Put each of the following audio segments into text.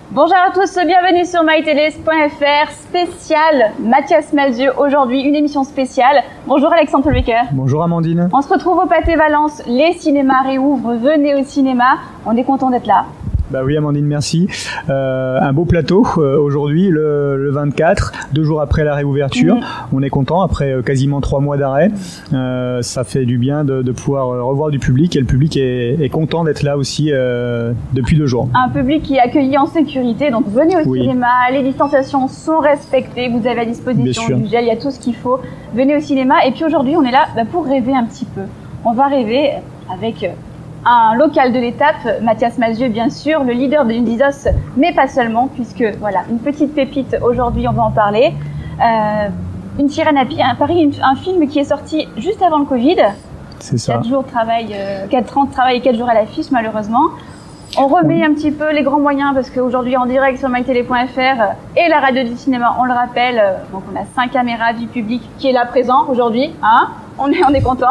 Bonjour à tous, bienvenue sur mytélé.fr, spécial Mathias Malzieu. Aujourd'hui, une émission spéciale. Bonjour Alexandre Tolbecker. Bonjour Amandine. On se retrouve au Pâté Valence, les cinémas réouvrent, venez au cinéma. On est content d'être là. Bah oui Amandine, merci. Un beau plateau aujourd'hui, le 24, 2 jours après la réouverture. On est content après quasiment 3 mois d'arrêt. Ça fait du bien de pouvoir revoir du public et le public est content d'être là aussi depuis 2 jours. Un public qui est accueilli en sécurité, donc venez au cinéma, les distanciations sont respectées, vous avez à disposition du gel, il y a tout ce qu'il faut. Venez au cinéma et puis aujourd'hui on est là pour rêver un petit peu. On va rêver avec un local de l'étape, Mathias Malzieu bien sûr, le leader de Undisos, mais pas seulement, puisque voilà, une petite pépite aujourd'hui, on va en parler. Une sirène à Paris, un film qui est sorti juste avant le Covid. C'est ça. 4 ans de travail et 4 jours à l'affiche malheureusement. On remet un petit peu les grands moyens parce qu'aujourd'hui en direct sur mytélé.fr et la radio du cinéma, on le rappelle, donc on a 5 caméras du public qui est là présent aujourd'hui, hein, on est content.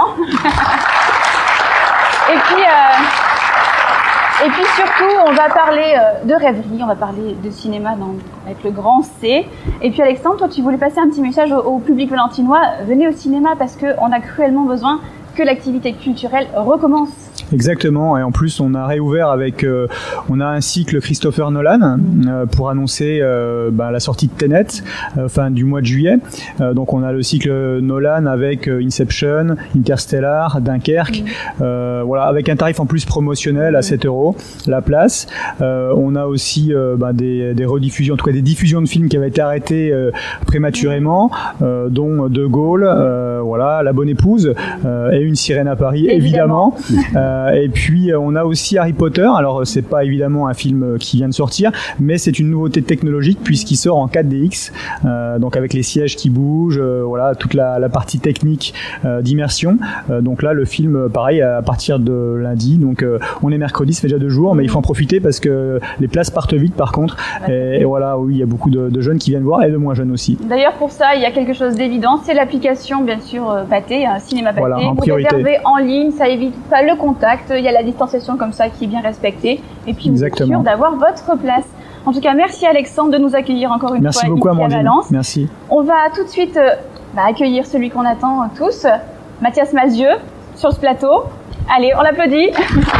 Et puis surtout, on va parler de rêverie, on va parler de cinéma avec le grand C. Et puis Alexandre, toi tu voulais passer un petit message au public valentinois, venez au cinéma parce qu'on a cruellement besoin que l'activité culturelle recommence. Exactement, et en plus on a réouvert avec, on a un cycle Christopher Nolan pour annoncer la sortie de Tenet fin du mois de juillet. Donc on a le cycle Nolan avec Inception, Interstellar, Dunkerque, voilà, avec un tarif en plus promotionnel à 7 € la place. On a aussi des rediffusions, en tout cas des diffusions de films qui avaient été arrêtés prématurément, dont De Gaulle, voilà, La Bonne Épouse et Une Sirène à Paris, évidemment. Et puis on a aussi Harry Potter. Alors c'est pas évidemment un film qui vient de sortir, mais c'est une nouveauté technologique puisqu'il sort en 4DX, donc avec les sièges qui bougent, voilà, toute la partie technique d'immersion. Donc là le film, pareil, à partir de lundi. Donc on est mercredi, ça fait déjà 2 jours, mais il faut en profiter parce que les places partent vite par contre. Et voilà, oui, il y a beaucoup de jeunes qui viennent voir et de moins jeunes aussi. D'ailleurs pour ça, il y a quelque chose d'évident, c'est l'application bien sûr Pâté, Cinéma Pâté. Voilà, en vous priorité. réservez en ligne, ça évite pas le contact, il y a la distanciation comme ça qui est bien respectée et puis vous êtes sûr d'avoir votre place. En tout cas, merci Alexandre de nous accueillir encore une fois ici à Valence. Merci. On va tout de suite accueillir celui qu'on attend tous, Mathias Malzieu, sur ce plateau. Allez, on l'applaudit.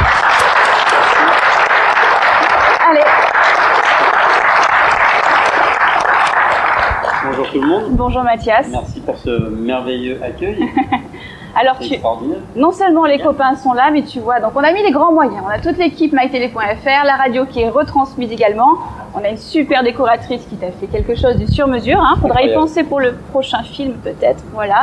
Allez. Bonjour tout le monde. Bonjour Mathias. Merci pour ce merveilleux accueil. Alors non seulement les copains sont là, mais tu vois, donc on a mis les grands moyens. On a toute l'équipe mytélé.fr, la radio qui est retransmise également. On a une super décoratrice qui t'a fait quelque chose de sur mesure. Faudra y penser pour le prochain film peut-être. Voilà.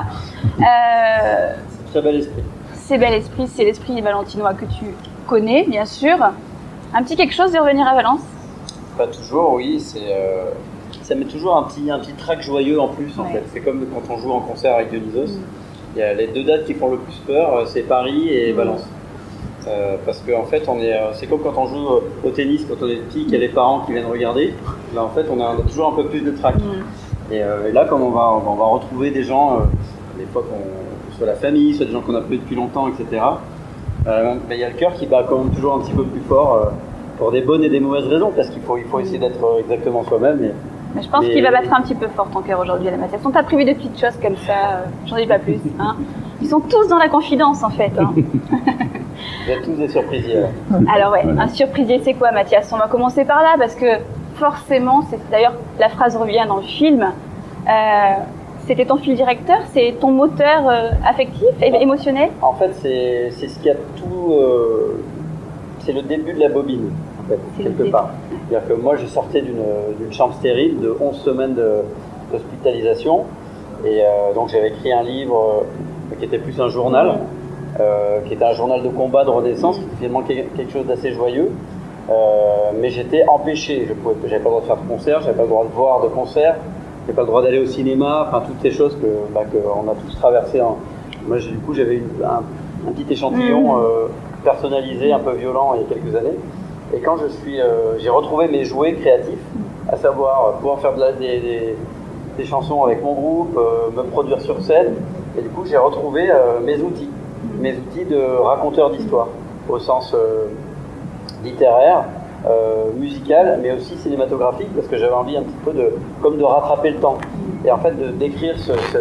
Très bel esprit. C'est bel esprit, c'est l'esprit valentinois que tu connais, bien sûr. Un petit quelque chose de revenir à Valence? Pas toujours, oui. Ça met toujours un petit trac joyeux en plus. En fait, c'est comme quand on joue en concert avec Dionysos. Il y a les 2 dates qui font le plus peur, c'est Paris et Valence. Parce qu'en fait, c'est comme quand on joue au tennis, quand on est petit, qu'il y a les parents qui viennent regarder. Là, en fait, on a toujours un peu plus de trac. Et là, comme on va retrouver des gens, des fois soit la famille, soit des gens qu'on a pas vu depuis longtemps, etc. Il y a le cœur qui bat quand même toujours un petit peu plus fort, pour des bonnes et des mauvaises raisons, parce qu'il faut essayer d'être exactement soi-même. Mais je pense qu'il va battre un petit peu fort ton cœur aujourd'hui à la Mathias. On t'a prévu des petites choses comme ça, j'en dis pas plus. Ils sont tous dans la confidence en fait. Vous êtes tous des surprisiers. Alors ouais, un surprisier c'est quoi Mathias? On va commencer par là parce que forcément, d'ailleurs la phrase revient dans le film, c'était ton fil directeur, c'est ton moteur affectif, émotionnel? En fait c'est ce qui a tout, c'est le début de la bobine. En fait, quelque part. C'est-à-dire que moi, je sortais d'une chambre stérile de 11 semaines d'hospitalisation. Et donc, j'avais écrit un livre qui était plus un journal, qui était un journal de combat, de renaissance, qui était finalement quelque chose d'assez joyeux. Mais j'étais empêché. J'avais pas le droit de faire de concert, j'avais pas le droit de voir de concert, j'avais pas le droit d'aller au cinéma, enfin, toutes ces choses qu'on a tous traversées. Moi, du coup, j'avais un petit échantillon personnalisé, un peu violent, il y a quelques années. Et quand j'ai retrouvé mes jouets créatifs, à savoir pouvoir faire des chansons avec mon groupe, me produire sur scène, et du coup j'ai retrouvé mes outils de raconteur d'histoire, au sens littéraire, musicale, mais aussi cinématographique, parce que j'avais envie un petit peu de rattraper le temps. Et en fait, d'écrire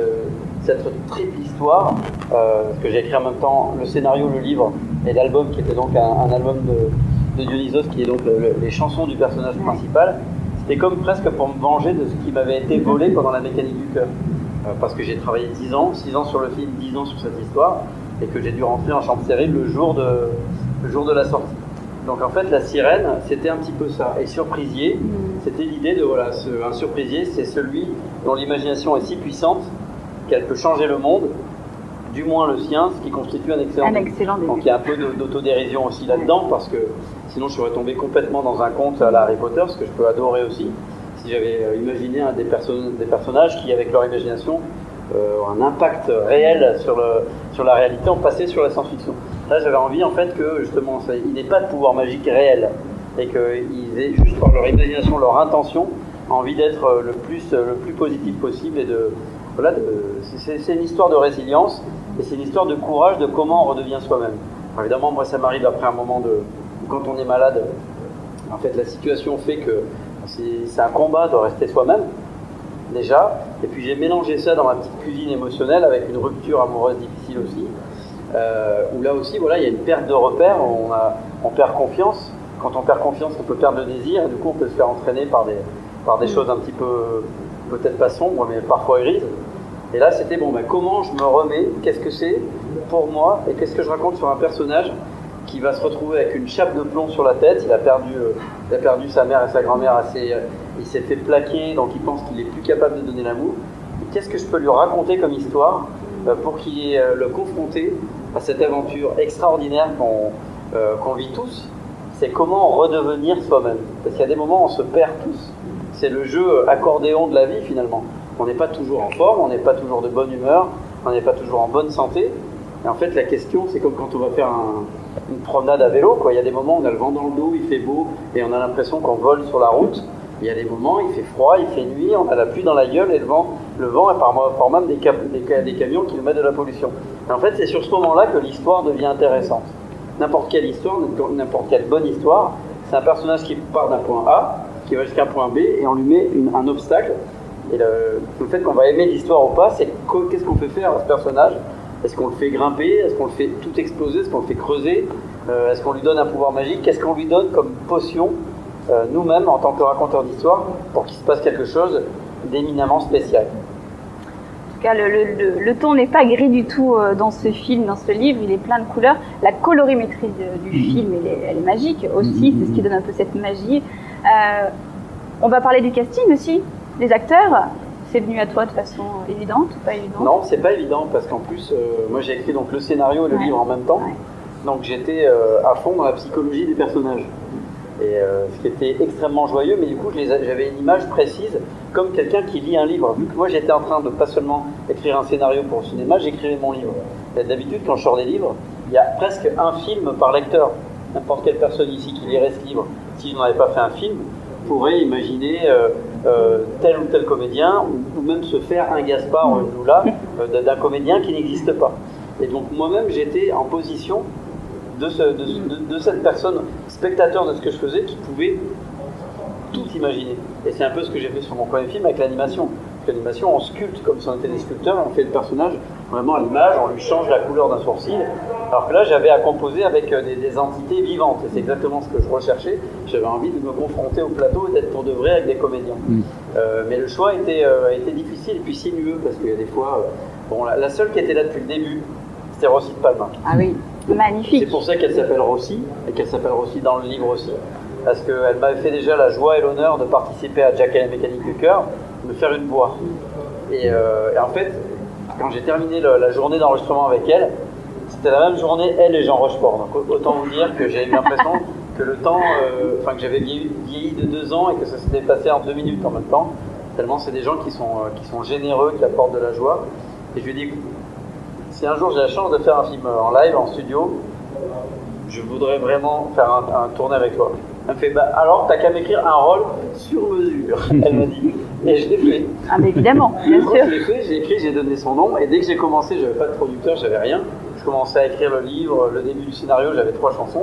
cette triple histoire, que j'ai écrit en même temps le scénario, le livre et l'album, qui était donc un album de Dionysos, qui est donc les chansons du personnage principal. C'était comme presque pour me venger de ce qui m'avait été volé pendant La Mécanique du cœur. Parce que j'ai travaillé 6 ans sur le film, 10 ans sur cette histoire, et que j'ai dû rentrer en chambre stérile le jour de la sortie. Donc en fait, la sirène, c'était un petit peu ça. Et surprisier, c'était l'idée de, voilà, un surprisier, c'est celui dont l'imagination est si puissante qu'elle peut changer le monde, du moins le sien, ce qui constitue un excellent début. Donc il y a un peu d'autodérision aussi là-dedans, parce que sinon je serais tombé complètement dans un conte à la Harry Potter, ce que je peux adorer aussi, si j'avais imaginé des personnages qui, avec leur imagination, ont un impact réel sur la réalité, ont passé sur la science-fiction. Là, j'avais envie en fait que justement, il n'ait pas de pouvoir magique réel, et qu'ils aient juste par leur imagination, leur intention, envie d'être le plus positif possible, et c'est une histoire de résilience, et c'est une histoire de courage, de comment on redevient soi-même. Alors, évidemment, moi, ça m'arrive après un moment quand on est malade, en fait, la situation fait que c'est un combat de rester soi-même, déjà, et puis j'ai mélangé ça dans ma petite cuisine émotionnelle avec une rupture amoureuse difficile aussi, où là aussi, voilà, il y a une perte de repères, on perd confiance. Quand on perd confiance, on peut perdre le désir, et du coup, on peut se faire entraîner par des choses un petit peu, peut-être pas sombres, mais parfois grises. Et là, c'était comment je me remets, qu'est-ce que c'est pour moi, et qu'est-ce que je raconte sur un personnage qui va se retrouver avec une chape de plomb sur la tête. Il a perdu sa mère et sa grand-mère il s'est fait plaquer, donc il pense qu'il est plus capable de donner l'amour. Qu'est-ce que je peux lui raconter comme histoire pour qu'il ait le confronté à cette aventure extraordinaire qu'on vit tous? C'est comment redevenir soi-même. Parce qu'il y a des moments où on se perd tous. C'est le jeu accordéon de la vie finalement. On n'est pas toujours en forme, on n'est pas toujours de bonne humeur, on n'est pas toujours en bonne santé. Et en fait, la question, c'est comme quand on va faire une promenade à vélo, quoi. Il y a des moments où on a le vent dans le dos, il fait beau, et on a l'impression qu'on vole sur la route. Il y a des moments, il fait froid, il fait nuit, on a la pluie dans la gueule, et le vent est par même des camions qui nous mettent de la pollution. Et en fait, c'est sur ce moment-là que l'histoire devient intéressante. N'importe quelle histoire, n'importe quelle bonne histoire, c'est un personnage qui part d'un point A, qui va jusqu'à un point B, et on lui met un obstacle. Et le fait qu'on va aimer l'histoire ou pas, c'est qu'est-ce qu'on fait faire à ce personnage? Est-ce qu'on le fait grimper? Est-ce qu'on le fait tout exploser? Est-ce qu'on le fait creuser? Est-ce qu'on lui donne un pouvoir magique? Qu'est-ce qu'on lui donne comme potion, nous-mêmes, en tant que raconteurs d'histoire, pour qu'il se passe quelque chose d'éminemment spécial? En tout cas, le ton n'est pas gris du tout dans ce film, dans ce livre, il est plein de couleurs. La colorimétrie du film, elle est magique aussi, c'est ce qui donne un peu cette magie. On va parler du casting aussi, des acteurs. C'est venu à toi de façon évidente ou pas évidente? Non, c'est pas évident parce qu'en plus, moi j'ai écrit donc le scénario et le livre en même temps, donc j'étais à fond dans la psychologie des personnages. Et ce qui était extrêmement joyeux, mais du coup j'avais une image précise, comme quelqu'un qui lit un livre. Vu que moi j'étais en train de pas seulement écrire un scénario pour le cinéma, j'écrivais mon livre. Et d'habitude, quand je sors des livres, il y a presque un film par lecteur. N'importe quelle personne ici qui lirait ce livre, si je n'en avais pas fait un film, pourrait imaginer tel ou tel comédien, ou même se faire un Gaspard ou une Lula d'un comédien qui n'existe pas. Et donc moi-même j'étais en position de cette personne, spectateur de ce que je faisais, qui pouvait tout imaginer. Et c'est un peu ce que j'ai fait sur mon premier film avec l'animation. L'animation, on sculpte comme si on était des sculpteurs, on fait le personnage vraiment à l'image, on lui change la couleur d'un sourcil. Alors que là, j'avais à composer avec des entités vivantes. Et c'est exactement ce que je recherchais. J'avais envie de me confronter au plateau et d'être pour de vrai avec des comédiens. Mais le choix a été difficile et puis sinueux, parce qu'il y a des fois... la seule qui était là depuis le début, c'était Rossi de Palma. Ah oui, magnifique. C'est pour ça qu'elle s'appelle Rossi, et qu'elle s'appelle Rossi dans le livre aussi. Parce qu'elle m'avait fait déjà la joie et l'honneur de participer à Jack et la Mécanique du cœur, de faire une voix. Et en fait, quand j'ai terminé la journée d'enregistrement avec elle, c'était la même journée, elle et Jean Rochefort. Donc autant vous dire que j'ai eu l'impression que le temps, que j'avais vieilli de 2 ans et que ça s'était passé en 2 minutes en même temps. Tellement c'est des gens qui sont généreux, qui apportent de la joie. Et je lui ai dit, si un jour j'ai la chance de faire un film en live, en studio, je voudrais vraiment faire un tournée avec toi. Elle me fait, alors t'as qu'à m'écrire un rôle sur mesure, elle m'a dit. Et je l'ai fait. Ah mais évidemment, bien sûr. Je l'ai fait, j'ai écrit, j'ai donné son nom, et dès que j'ai commencé, j'avais pas de producteur, j'avais rien. Je commençais à écrire le livre, le début du scénario, j'avais 3 chansons.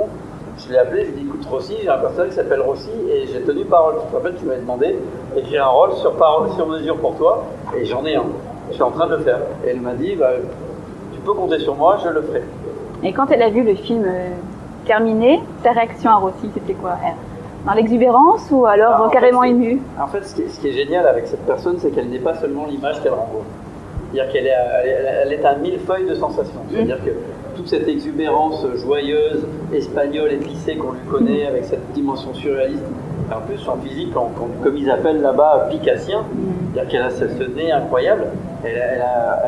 je l'ai appelé, je lui ai dit écoute Rossi, j'ai un personnage qui s'appelle Rossi et j'ai tenu parole. Tu te rappelles, tu m'avais demandé d'écrire un rôle sur mesure pour toi et j'en ai un. Je suis en train de le faire. Et elle m'a dit tu peux compter sur moi, je le ferai. Et quand elle a vu le film terminé, ta réaction à Rossi, c'était quoi? Dans l'exubérance ou alors carrément émue? En fait, ce qui est génial avec cette personne, c'est qu'elle n'est pas seulement l'image qu'elle renvoie. C'est-à-dire qu'elle est un millefeuille de sensations. C'est-à-dire que toute cette exubérance joyeuse, espagnole, épicée qu'on lui connaît, avec cette dimension surréaliste, et en plus son physique, comme ils appellent là-bas, picassien, c'est-à-dire qu'elle a ce nez incroyable, elle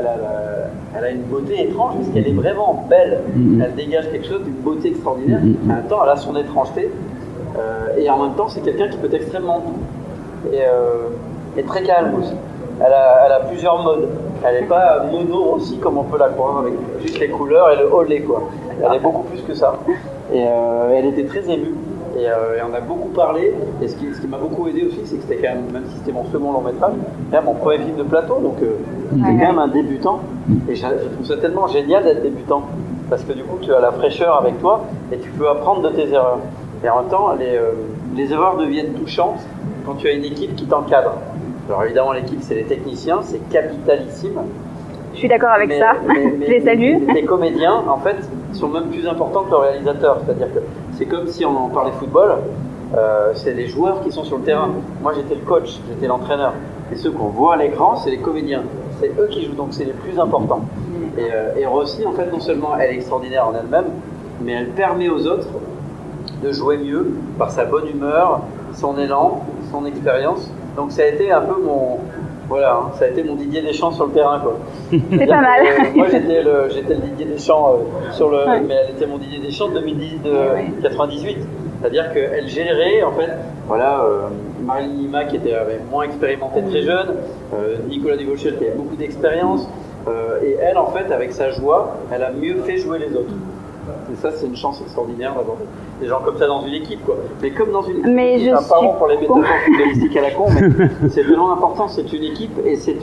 a une beauté étrange, parce qu'elle est vraiment belle. Elle dégage quelque chose d'une beauté extraordinaire. En même temps, elle a son étrangeté. Et en même temps, c'est quelqu'un qui peut être extrêmement doux et très calme aussi. Elle a plusieurs modes. Elle n'est pas mono aussi comme on peut la croire avec juste les couleurs et le holé quoi. Elle est beaucoup plus que ça. Et elle était très émue. Et on a beaucoup parlé. Et ce qui m'a beaucoup aidé aussi, c'est que c'était quand même si c'était mon second long métrage, c'est mon premier film de plateau, donc j'étais quand même un débutant. Et je trouve ça tellement génial d'être débutant. Parce que du coup, tu as la fraîcheur avec toi et tu peux apprendre de tes erreurs. Et en même temps, les erreurs deviennent touchantes quand tu as une équipe qui t'encadre. Alors évidemment, l'équipe, c'est les techniciens, c'est capitalissime. Je suis d'accord avec ça, je les salue. Les comédiens, en fait, sont même plus importants que le réalisateur. C'est-à-dire que c'est comme si on parlait football, c'est les joueurs qui sont sur le terrain. Moi, j'étais le coach, j'étais l'entraîneur. Et ceux qu'on voit à l'écran, c'est les comédiens. C'est eux qui jouent, donc c'est les plus importants. Et Rossi, en fait, non seulement elle est extraordinaire en elle-même, mais elle permet aux autres de jouer mieux par sa bonne humeur, son élan, son expérience. Donc ça a été un peu ça a été mon Didier Deschamps sur le terrain quoi. C'est pas mal. Moi j'étais le Didier Deschamps mais elle était mon Didier Deschamps de 98. C'est-à-dire qu'elle gérait en fait, Marilyn Lima qui avait moins expérimenté très jeune, Nicolas Duvauchel qui avait beaucoup d'expérience, et elle en fait avec sa joie, elle a mieux fait jouer les autres. Et ça, c'est une chance extraordinaire d'avoir des gens comme ça dans une équipe, quoi. Mais comme dans une équipe, pardon pour les métaphores footballistiques à la con, mais c'est vraiment important. C'est une équipe et c'est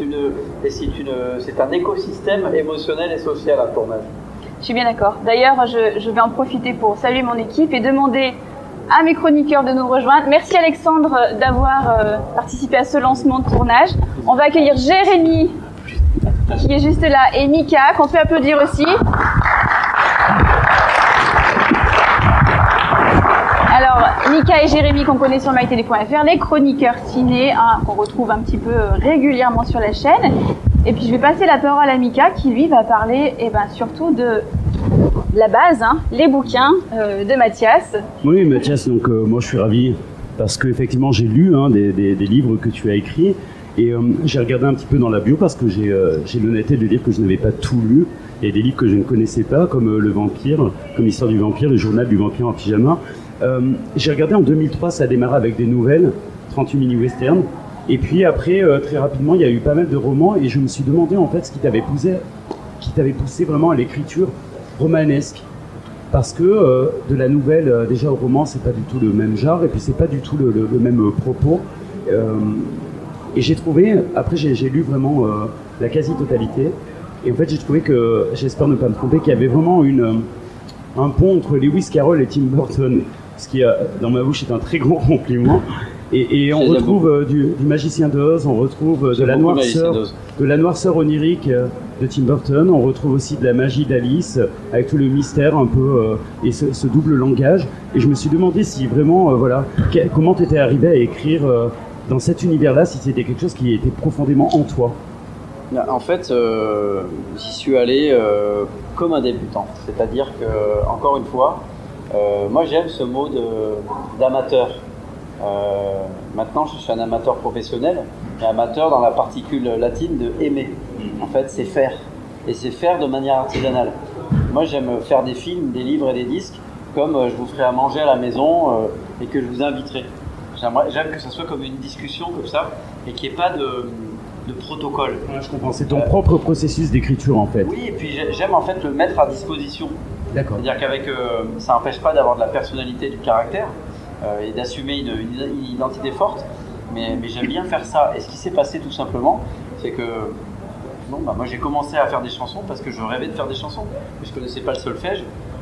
un écosystème émotionnel et social à tournage. Je suis bien d'accord. D'ailleurs, je vais en profiter pour saluer mon équipe et demander à mes chroniqueurs de nous rejoindre. Merci Alexandre d'avoir participé à ce lancement de tournage. On va accueillir Jérémy qui est juste là et Mika qu'on peut applaudir aussi. Alors, Mika et Jérémy qu'on connaît sur mytélé.fr, les chroniqueurs ciné, qu'on retrouve un petit peu régulièrement sur la chaîne. Et puis je vais passer la parole à Mika qui lui va parler surtout de la base, les bouquins de Mathias. Oui Mathias, donc moi je suis ravi parce qu'effectivement j'ai lu des livres que tu as écrits et j'ai regardé un petit peu dans la bio parce que j'ai l'honnêteté de dire que je n'avais pas tout lu. Il y a des livres que je ne connaissais pas comme Le Vampire, comme Histoire du Vampire, le journal du vampire en pyjama. J'ai regardé en 2003, ça a démarré avec des nouvelles, 38 mini-westerns. Et puis après, très rapidement, il y a eu pas mal de romans et je me suis demandé en fait ce qui t'avait poussé vraiment à l'écriture romanesque. Parce que de la nouvelle déjà au roman, c'est pas du tout le même genre et puis c'est pas du tout le même propos. Et j'ai trouvé, après j'ai lu vraiment la quasi-totalité. Et en fait, j'ai trouvé que, j'espère ne pas me tromper, qu'il y avait vraiment un pont entre Lewis Carroll et Tim Burton. Ce qui, dans ma bouche, est un très grand compliment. Et on retrouve du Magicien d'Oz, on retrouve de la noirceur onirique de Tim Burton, on retrouve aussi de la magie d'Alice, avec tout le mystère un peu, et ce double langage. Et je me suis demandé si vraiment, comment tu étais arrivé à écrire dans cet univers-là, si c'était quelque chose qui était profondément en toi. En fait, j'y suis allé comme un débutant. C'est-à-dire que, encore une fois, moi j'aime ce mot d'amateur. Maintenant, je suis un amateur professionnel, et amateur dans la particule latine de aimer. En fait, c'est faire. Et c'est faire de manière artisanale. Moi, j'aime faire des films, des livres et des disques, comme je vous ferai à manger à la maison et que je vous inviterai. J'aime que ça soit comme une discussion comme ça, et qu'il n'y ait pas de protocole. Ouais, je comprends. C'est ton propre processus d'écriture en fait. Oui, et puis j'aime en fait le mettre à disposition. D'accord. C'est-à-dire qu'avec ça n'empêche pas d'avoir de la personnalité, du caractère et d'assumer une identité forte, mais j'aime bien faire ça. Et ce qui s'est passé tout simplement, c'est que moi j'ai commencé à faire des chansons parce que je rêvais de faire des chansons. Je ne connaissais pas le solfège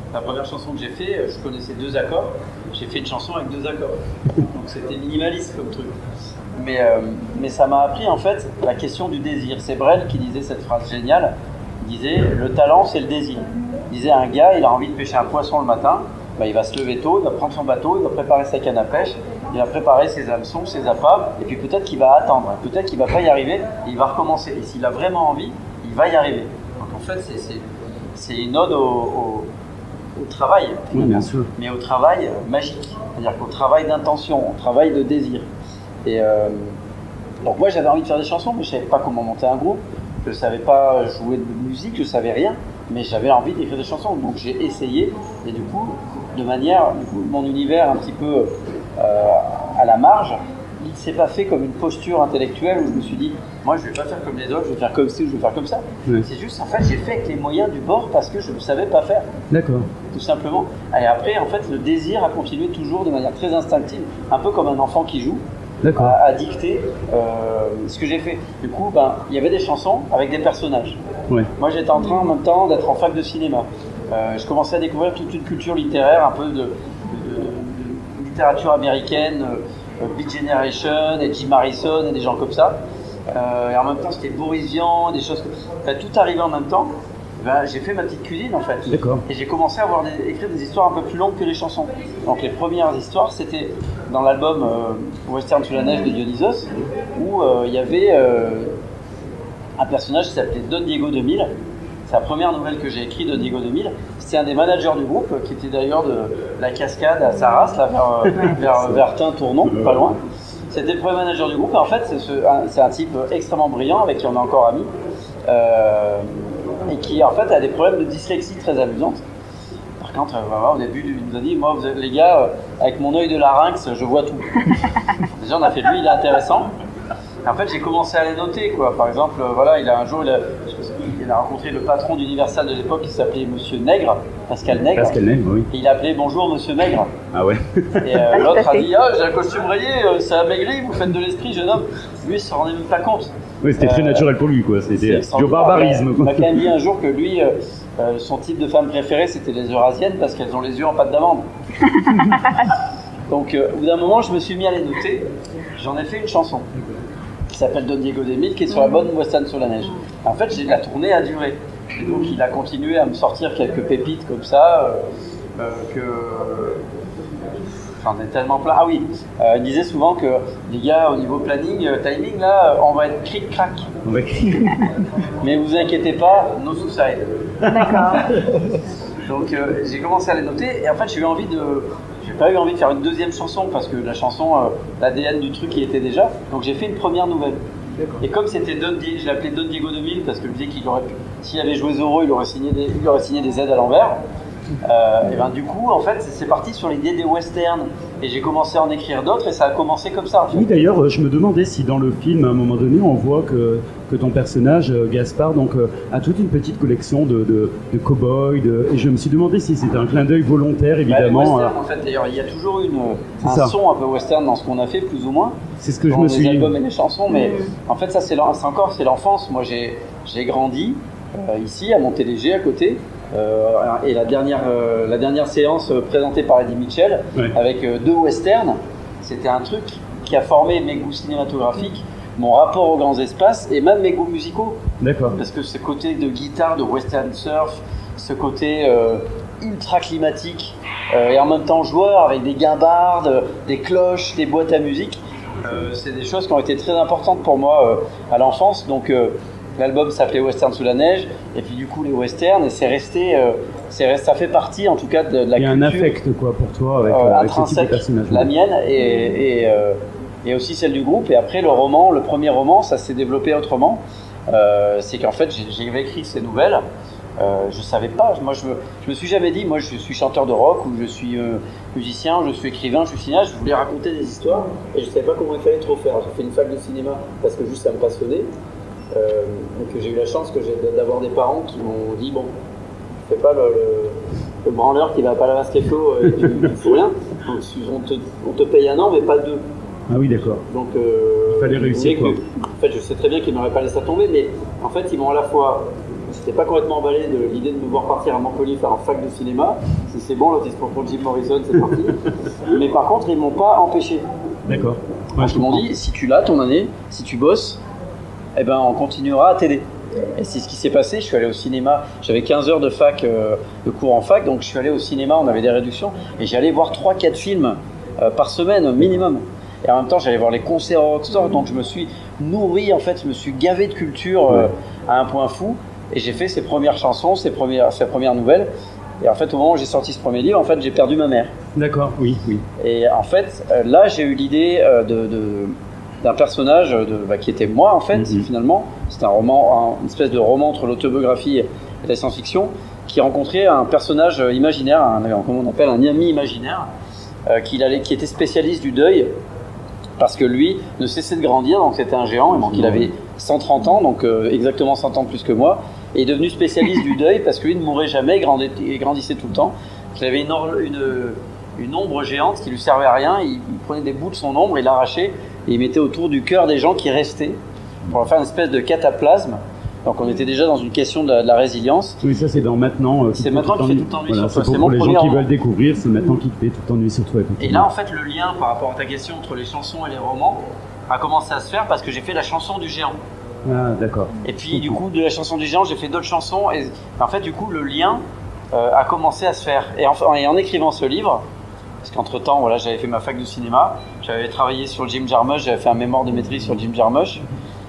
La première chanson que j'ai fait, je connaissais 2 accords. J'ai fait une chanson avec 2 accords. Donc c'était minimaliste comme truc. Mais ça m'a appris en fait la question du désir. C'est Brel qui disait cette phrase géniale. Il disait le talent c'est le désir. Il disait un gars, il a envie de pêcher un poisson le matin, il va se lever tôt, il va prendre son bateau, il va préparer sa canne à pêche, il va préparer ses hameçons, ses appâts, et puis peut-être qu'il va attendre, peut-être qu'il ne va pas y arriver, et il va recommencer. Et s'il a vraiment envie, il va y arriver. Donc en fait, c'est une ode au travail, oui, bien sûr. Mais au travail magique, c'est-à-dire qu'au travail d'intention, au travail de désir. Et donc moi j'avais envie de faire des chansons, mais je ne savais pas comment monter un groupe, je ne savais pas jouer de musique, je ne savais rien, mais j'avais envie d'écrire des chansons, donc j'ai essayé, et du coup, mon univers un petit peu à la marge, il ne s'est pas fait comme une posture intellectuelle où je me suis dit, moi je ne vais pas faire comme les autres, je vais faire comme ci ou je vais faire comme ça. Oui. C'est juste, en fait, j'ai fait avec les moyens du bord parce que je ne savais pas faire. D'accord. Tout simplement. Et après, en fait, le désir a continué toujours de manière très instinctive, un peu comme un enfant qui joue, à dicter ce que j'ai fait. Du coup, il y avait des chansons avec des personnages. Ouais. Moi, j'étais en train en même temps d'être en fac de cinéma. Je commençais à découvrir toute une culture littéraire, un peu de littérature américaine, Beat Generation, et Jim Morrison et des gens comme ça. Et en même temps, c'était Boris Vian, des choses que... tout arrivait en même temps. J'ai fait ma petite cuisine en fait. D'accord. Et j'ai commencé à écrire des histoires un peu plus longues que les chansons. Donc les premières histoires, c'était dans l'album Western sous la neige de Dionysos, où il y avait un personnage qui s'appelait Don Diego 2000. C'est la première nouvelle que j'ai écrite, Don Diego 2000. C'était un des managers du groupe, qui était d'ailleurs de la Cascade à Sarras, là, vers Tain-Tournon, pas loin. C'était le premier manager du groupe. Et en fait, c'est un type extrêmement brillant, avec qui on est encore amis, et qui en fait a des problèmes de dyslexie très amusantes. Par contre, au début, il nous a dit, moi, les gars, avec mon œil de larynx, je vois tout. Déjà, on a fait lui, il est intéressant. En fait, j'ai commencé à les noter, quoi. Par exemple, il a rencontré le patron d'Universal de l'époque qui s'appelait Monsieur Nègre, Pascal Nègre. Pascal Nègre, oui. Et il appelait bonjour Monsieur Maigre. Ah ouais. Et l'autre a dit, j'ai un costume rayé, ça a maigri, vous faites de l'esprit, jeune homme. Lui, il se rendait même pas compte. Oui, c'était très naturel pour lui, quoi. C'était du barbarisme. Il m'a quand même dit un jour que lui, son type de femme préférée, c'était les Eurasiennes parce qu'elles ont les yeux en pâte d'amande. Donc, au bout d'un moment, je me suis mis à les noter. J'en ai fait une chanson qui s'appelle Don Diego 2000, qui est sur la bonne Western sur la neige. En fait, la tournée a duré. Et donc, il a continué à me sortir quelques pépites comme ça, on est tellement plein. Ah oui, il disait souvent que les gars, au niveau planning, timing, là, on va être cric-crac. Mais vous inquiétez pas, no suicide. D'accord. Donc, j'ai commencé à les noter, et en fait, j'ai pas eu envie de faire une deuxième chanson parce que la chanson, l'ADN du truc y était déjà. Donc j'ai fait une première nouvelle. Et comme c'était je l'appelais Don Diego 2000 parce que je me disais qu'il aurait pu, s'il avait joué Zorro, il aurait signé des aides à l'envers. Et du coup, en fait, c'est parti sur l'idée des westerns. Et j'ai commencé à en écrire d'autres et ça a commencé comme ça. En fait. Oui, d'ailleurs, je me demandais si dans le film, à un moment donné, on voit que ton personnage, Gaspard, a toute une petite collection de cow-boys. Et je me suis demandé si c'était un clin d'œil volontaire, évidemment. Western, en fait, d'ailleurs, il y a toujours un son un peu western dans ce qu'on a fait, plus ou moins. C'est ce que je me suis dit. Dans les albums et les chansons, mais en fait, ça, c'est l'enfance. Moi, j'ai grandi ici, à Montéléger, à côté. Et la dernière séance présentée par Eddie Mitchell, avec 2 westerns, c'était un truc qui a formé mes goûts cinématographiques, mon rapport aux grands espaces et même mes goûts musicaux. D'accord. Parce que ce côté de guitare, de western surf, ce côté ultra climatique et en même temps joueur avec des guimbardes, des cloches, des boîtes à musique, c'est des choses qui ont été très importantes pour moi à l'enfance. Donc l'album s'appelait Western sous la neige, et puis du coup les westerns, et c'est resté, ça fait partie en tout cas de la culture. Il y a un affect quoi pour toi avec ce type de personnage. La mienne et aussi celle du groupe. Et après le premier roman, ça s'est développé autrement. C'est qu'en fait j'avais écrit ces nouvelles. Je savais pas, moi je me suis jamais dit, moi je suis chanteur de rock ou je suis musicien, je suis écrivain, je suis cinéaste, je voulais raconter des histoires et je savais pas comment il fallait trop faire. J'ai fait une fac de cinéma parce que juste ça me passionnait. Donc j'ai eu la chance d'avoir des parents qui m'ont dit bon, fais pas le branleur qui va pas la vasquer chaud, tu fous rien. Donc, on te paye 1 an mais pas 2. Ah oui, d'accord. Donc il fallait réussir quoi. En fait, je sais très bien qu'ils m'auraient pas laissé tomber, mais en fait ils m'ont à la fois, j'étais pas complètement emballé de l'idée de me voir partir à Montpellier faire un fac de cinéma. Si c'est bon, l'autre il se prend pour Jim Morrison, c'est parti. Mais par contre, ils m'ont pas empêché. D'accord. Ouais, ils m'ont dit, si tu l'as ton année, si tu bosses, eh ben on continuera à t'aider. Et c'est ce qui s'est passé. Je suis allé au cinéma. J'avais 15 heures de fac, de cours en fac, donc je suis allé au cinéma. On avait des réductions et j'allais voir 3-4 films par semaine minimum. Et en même temps, j'allais voir les concerts au Rockstar. Donc je me suis nourri, en fait, je me suis gavé de culture à un point fou. Et j'ai fait ses premières chansons, ses premières nouvelles. Et en fait, au moment où j'ai sorti ce premier livre, en fait, j'ai perdu ma mère. D'accord, oui. Et en fait, là, j'ai eu l'idée d'un personnage qui était moi, en fait, finalement. C'était un roman, une espèce de roman entre l'autobiographie et la science-fiction, qui rencontrait un personnage imaginaire, comment on appelle, un ami imaginaire, qui était spécialiste du deuil, parce que lui ne cessait de grandir, donc c'était un géant, et donc il avait 130 ans, donc exactement 100 ans de plus que moi, et est devenu spécialiste du deuil, parce que lui ne mourait jamais, et grandissait tout le temps. Il avait une ombre géante qui lui servait à rien, il prenait des bouts de son ombre, il l'arrachait, et il mettait autour du cœur des gens qui restaient, pour faire une espèce de cataplasme. Donc on était déjà dans une question de la résilience. Oui, ça c'est dans Maintenant. C'est Maintenant qui fait tout le temps nuit sur toi. C'est pour les gens qui veulent découvrir, c'est Maintenant qui fait tout le temps nuit sur toi. Et là en fait le lien par rapport à ta question entre les chansons et les romans a commencé à se faire parce que j'ai fait la chanson du géant. Ah d'accord. Et puis du coup de la chanson du géant j'ai fait d'autres chansons et en fait du coup le lien a commencé à se faire. Et en écrivant ce livre, parce qu'entre temps voilà, j'avais fait ma fac de cinéma, j'avais travaillé sur Jim Jarmusch, j'avais fait un mémoire de maîtrise sur Jim Jarmusch.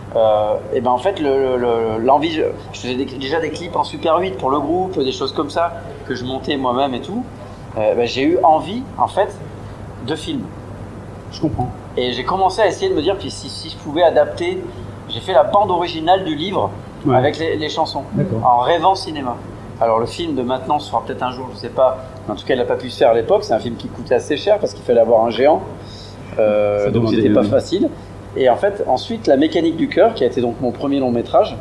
Et ben en fait l'envie, je faisais déjà des clips en Super 8 pour le groupe, des choses comme ça que je montais moi-même et tout. J'ai eu envie en fait de film. Je comprends. Et j'ai commencé à essayer de me dire puis si je pouvais adapter, j'ai fait la bande originale du livre avec les chansons en rêvant cinéma. Alors le film de Maintenant se fera peut-être un jour, je sais pas. En tout cas il n'a pas pu se faire à l'époque. C'est un film qui coûtait assez cher parce qu'il fallait avoir un géant, donc c'était pas facile. Et en fait, ensuite, La mécanique du cœur, qui a été donc mon premier long métrage,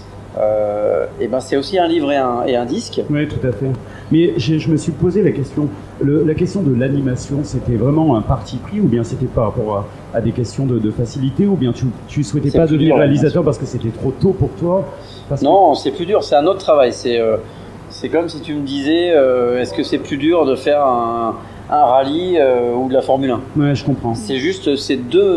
et ben c'est aussi un livre et un disque. Oui, tout à fait. Mais je me suis posé la question. La question de l'animation, c'était vraiment un parti pris ou bien c'était par rapport à des questions de facilité ou bien tu souhaitais pas devenir réalisateur parce que c'était trop tôt pour toi? Non, c'est plus dur, c'est un autre travail. C'est comme si tu me disais, est-ce que c'est plus dur de faire un rallye ou de la Formule 1? Ouais, je comprends. C'est juste ces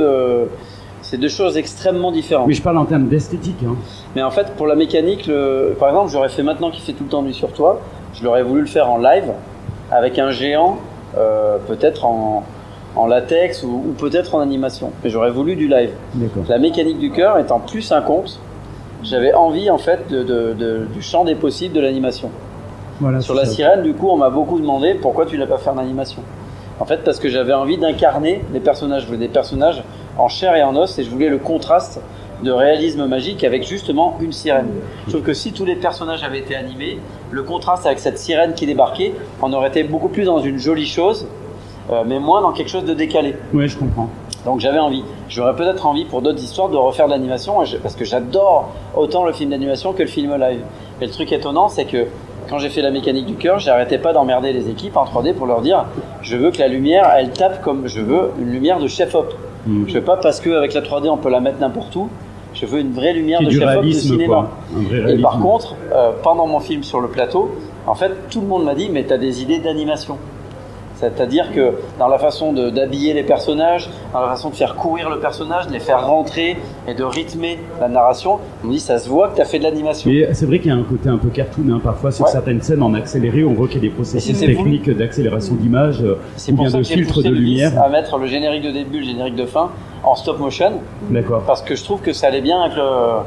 deux choses extrêmement différentes. Mais je parle en termes d'esthétique. Hein. Mais en fait, pour la mécanique, par exemple, j'aurais fait Maintenant qui fait tout le temps nuit sur toi, je l'aurais voulu le faire en live, avec un géant, peut-être en latex ou peut-être en animation. Mais j'aurais voulu du live. La mécanique du cœur étant plus un conte, j'avais envie en fait du champ des possibles de l'animation. Voilà, sur la sirène, du coup, on m'a beaucoup demandé pourquoi tu l'as pas fait en animation. En fait, parce que j'avais envie d'incarner les personnages. Je voulais des personnages en chair et en os et je voulais le contraste de réalisme magique avec justement une sirène. Je trouve que si tous les personnages avaient été animés, le contraste avec cette sirène qui débarquait, on aurait été beaucoup plus dans une jolie chose, mais moins dans quelque chose de décalé. Oui, je comprends. Donc j'avais envie. J'aurais peut-être envie pour d'autres histoires de refaire de l'animation parce que j'adore autant le film d'animation que le film live. Et le truc étonnant, c'est que quand j'ai fait La mécanique du cœur, j'arrêtais pas d'emmerder les équipes en 3D pour leur dire je veux que la lumière, elle tape comme je veux une lumière de chef-op. Je veux pas parce qu'avec la 3D on peut la mettre n'importe où. Je veux une vraie lumière de chef-op de cinéma. Et par contre, pendant mon film sur le plateau, en fait, tout le monde m'a dit mais t'as des idées d'animation. C'est-à-dire que dans la façon d'habiller les personnages, dans la façon de faire courir le personnage, de les faire rentrer et de rythmer la narration, on me dit ça se voit que tu as fait de l'animation. Mais c'est vrai qu'il y a un côté un peu cartoon, hein. Parfois sur certaines scènes en accéléré, on voit qu'il y a des processus techniques d'accélération d'image ou bien de filtre de lumière. À mettre le générique de début, le générique de fin en stop motion. D'accord. Parce que je trouve que ça allait bien avec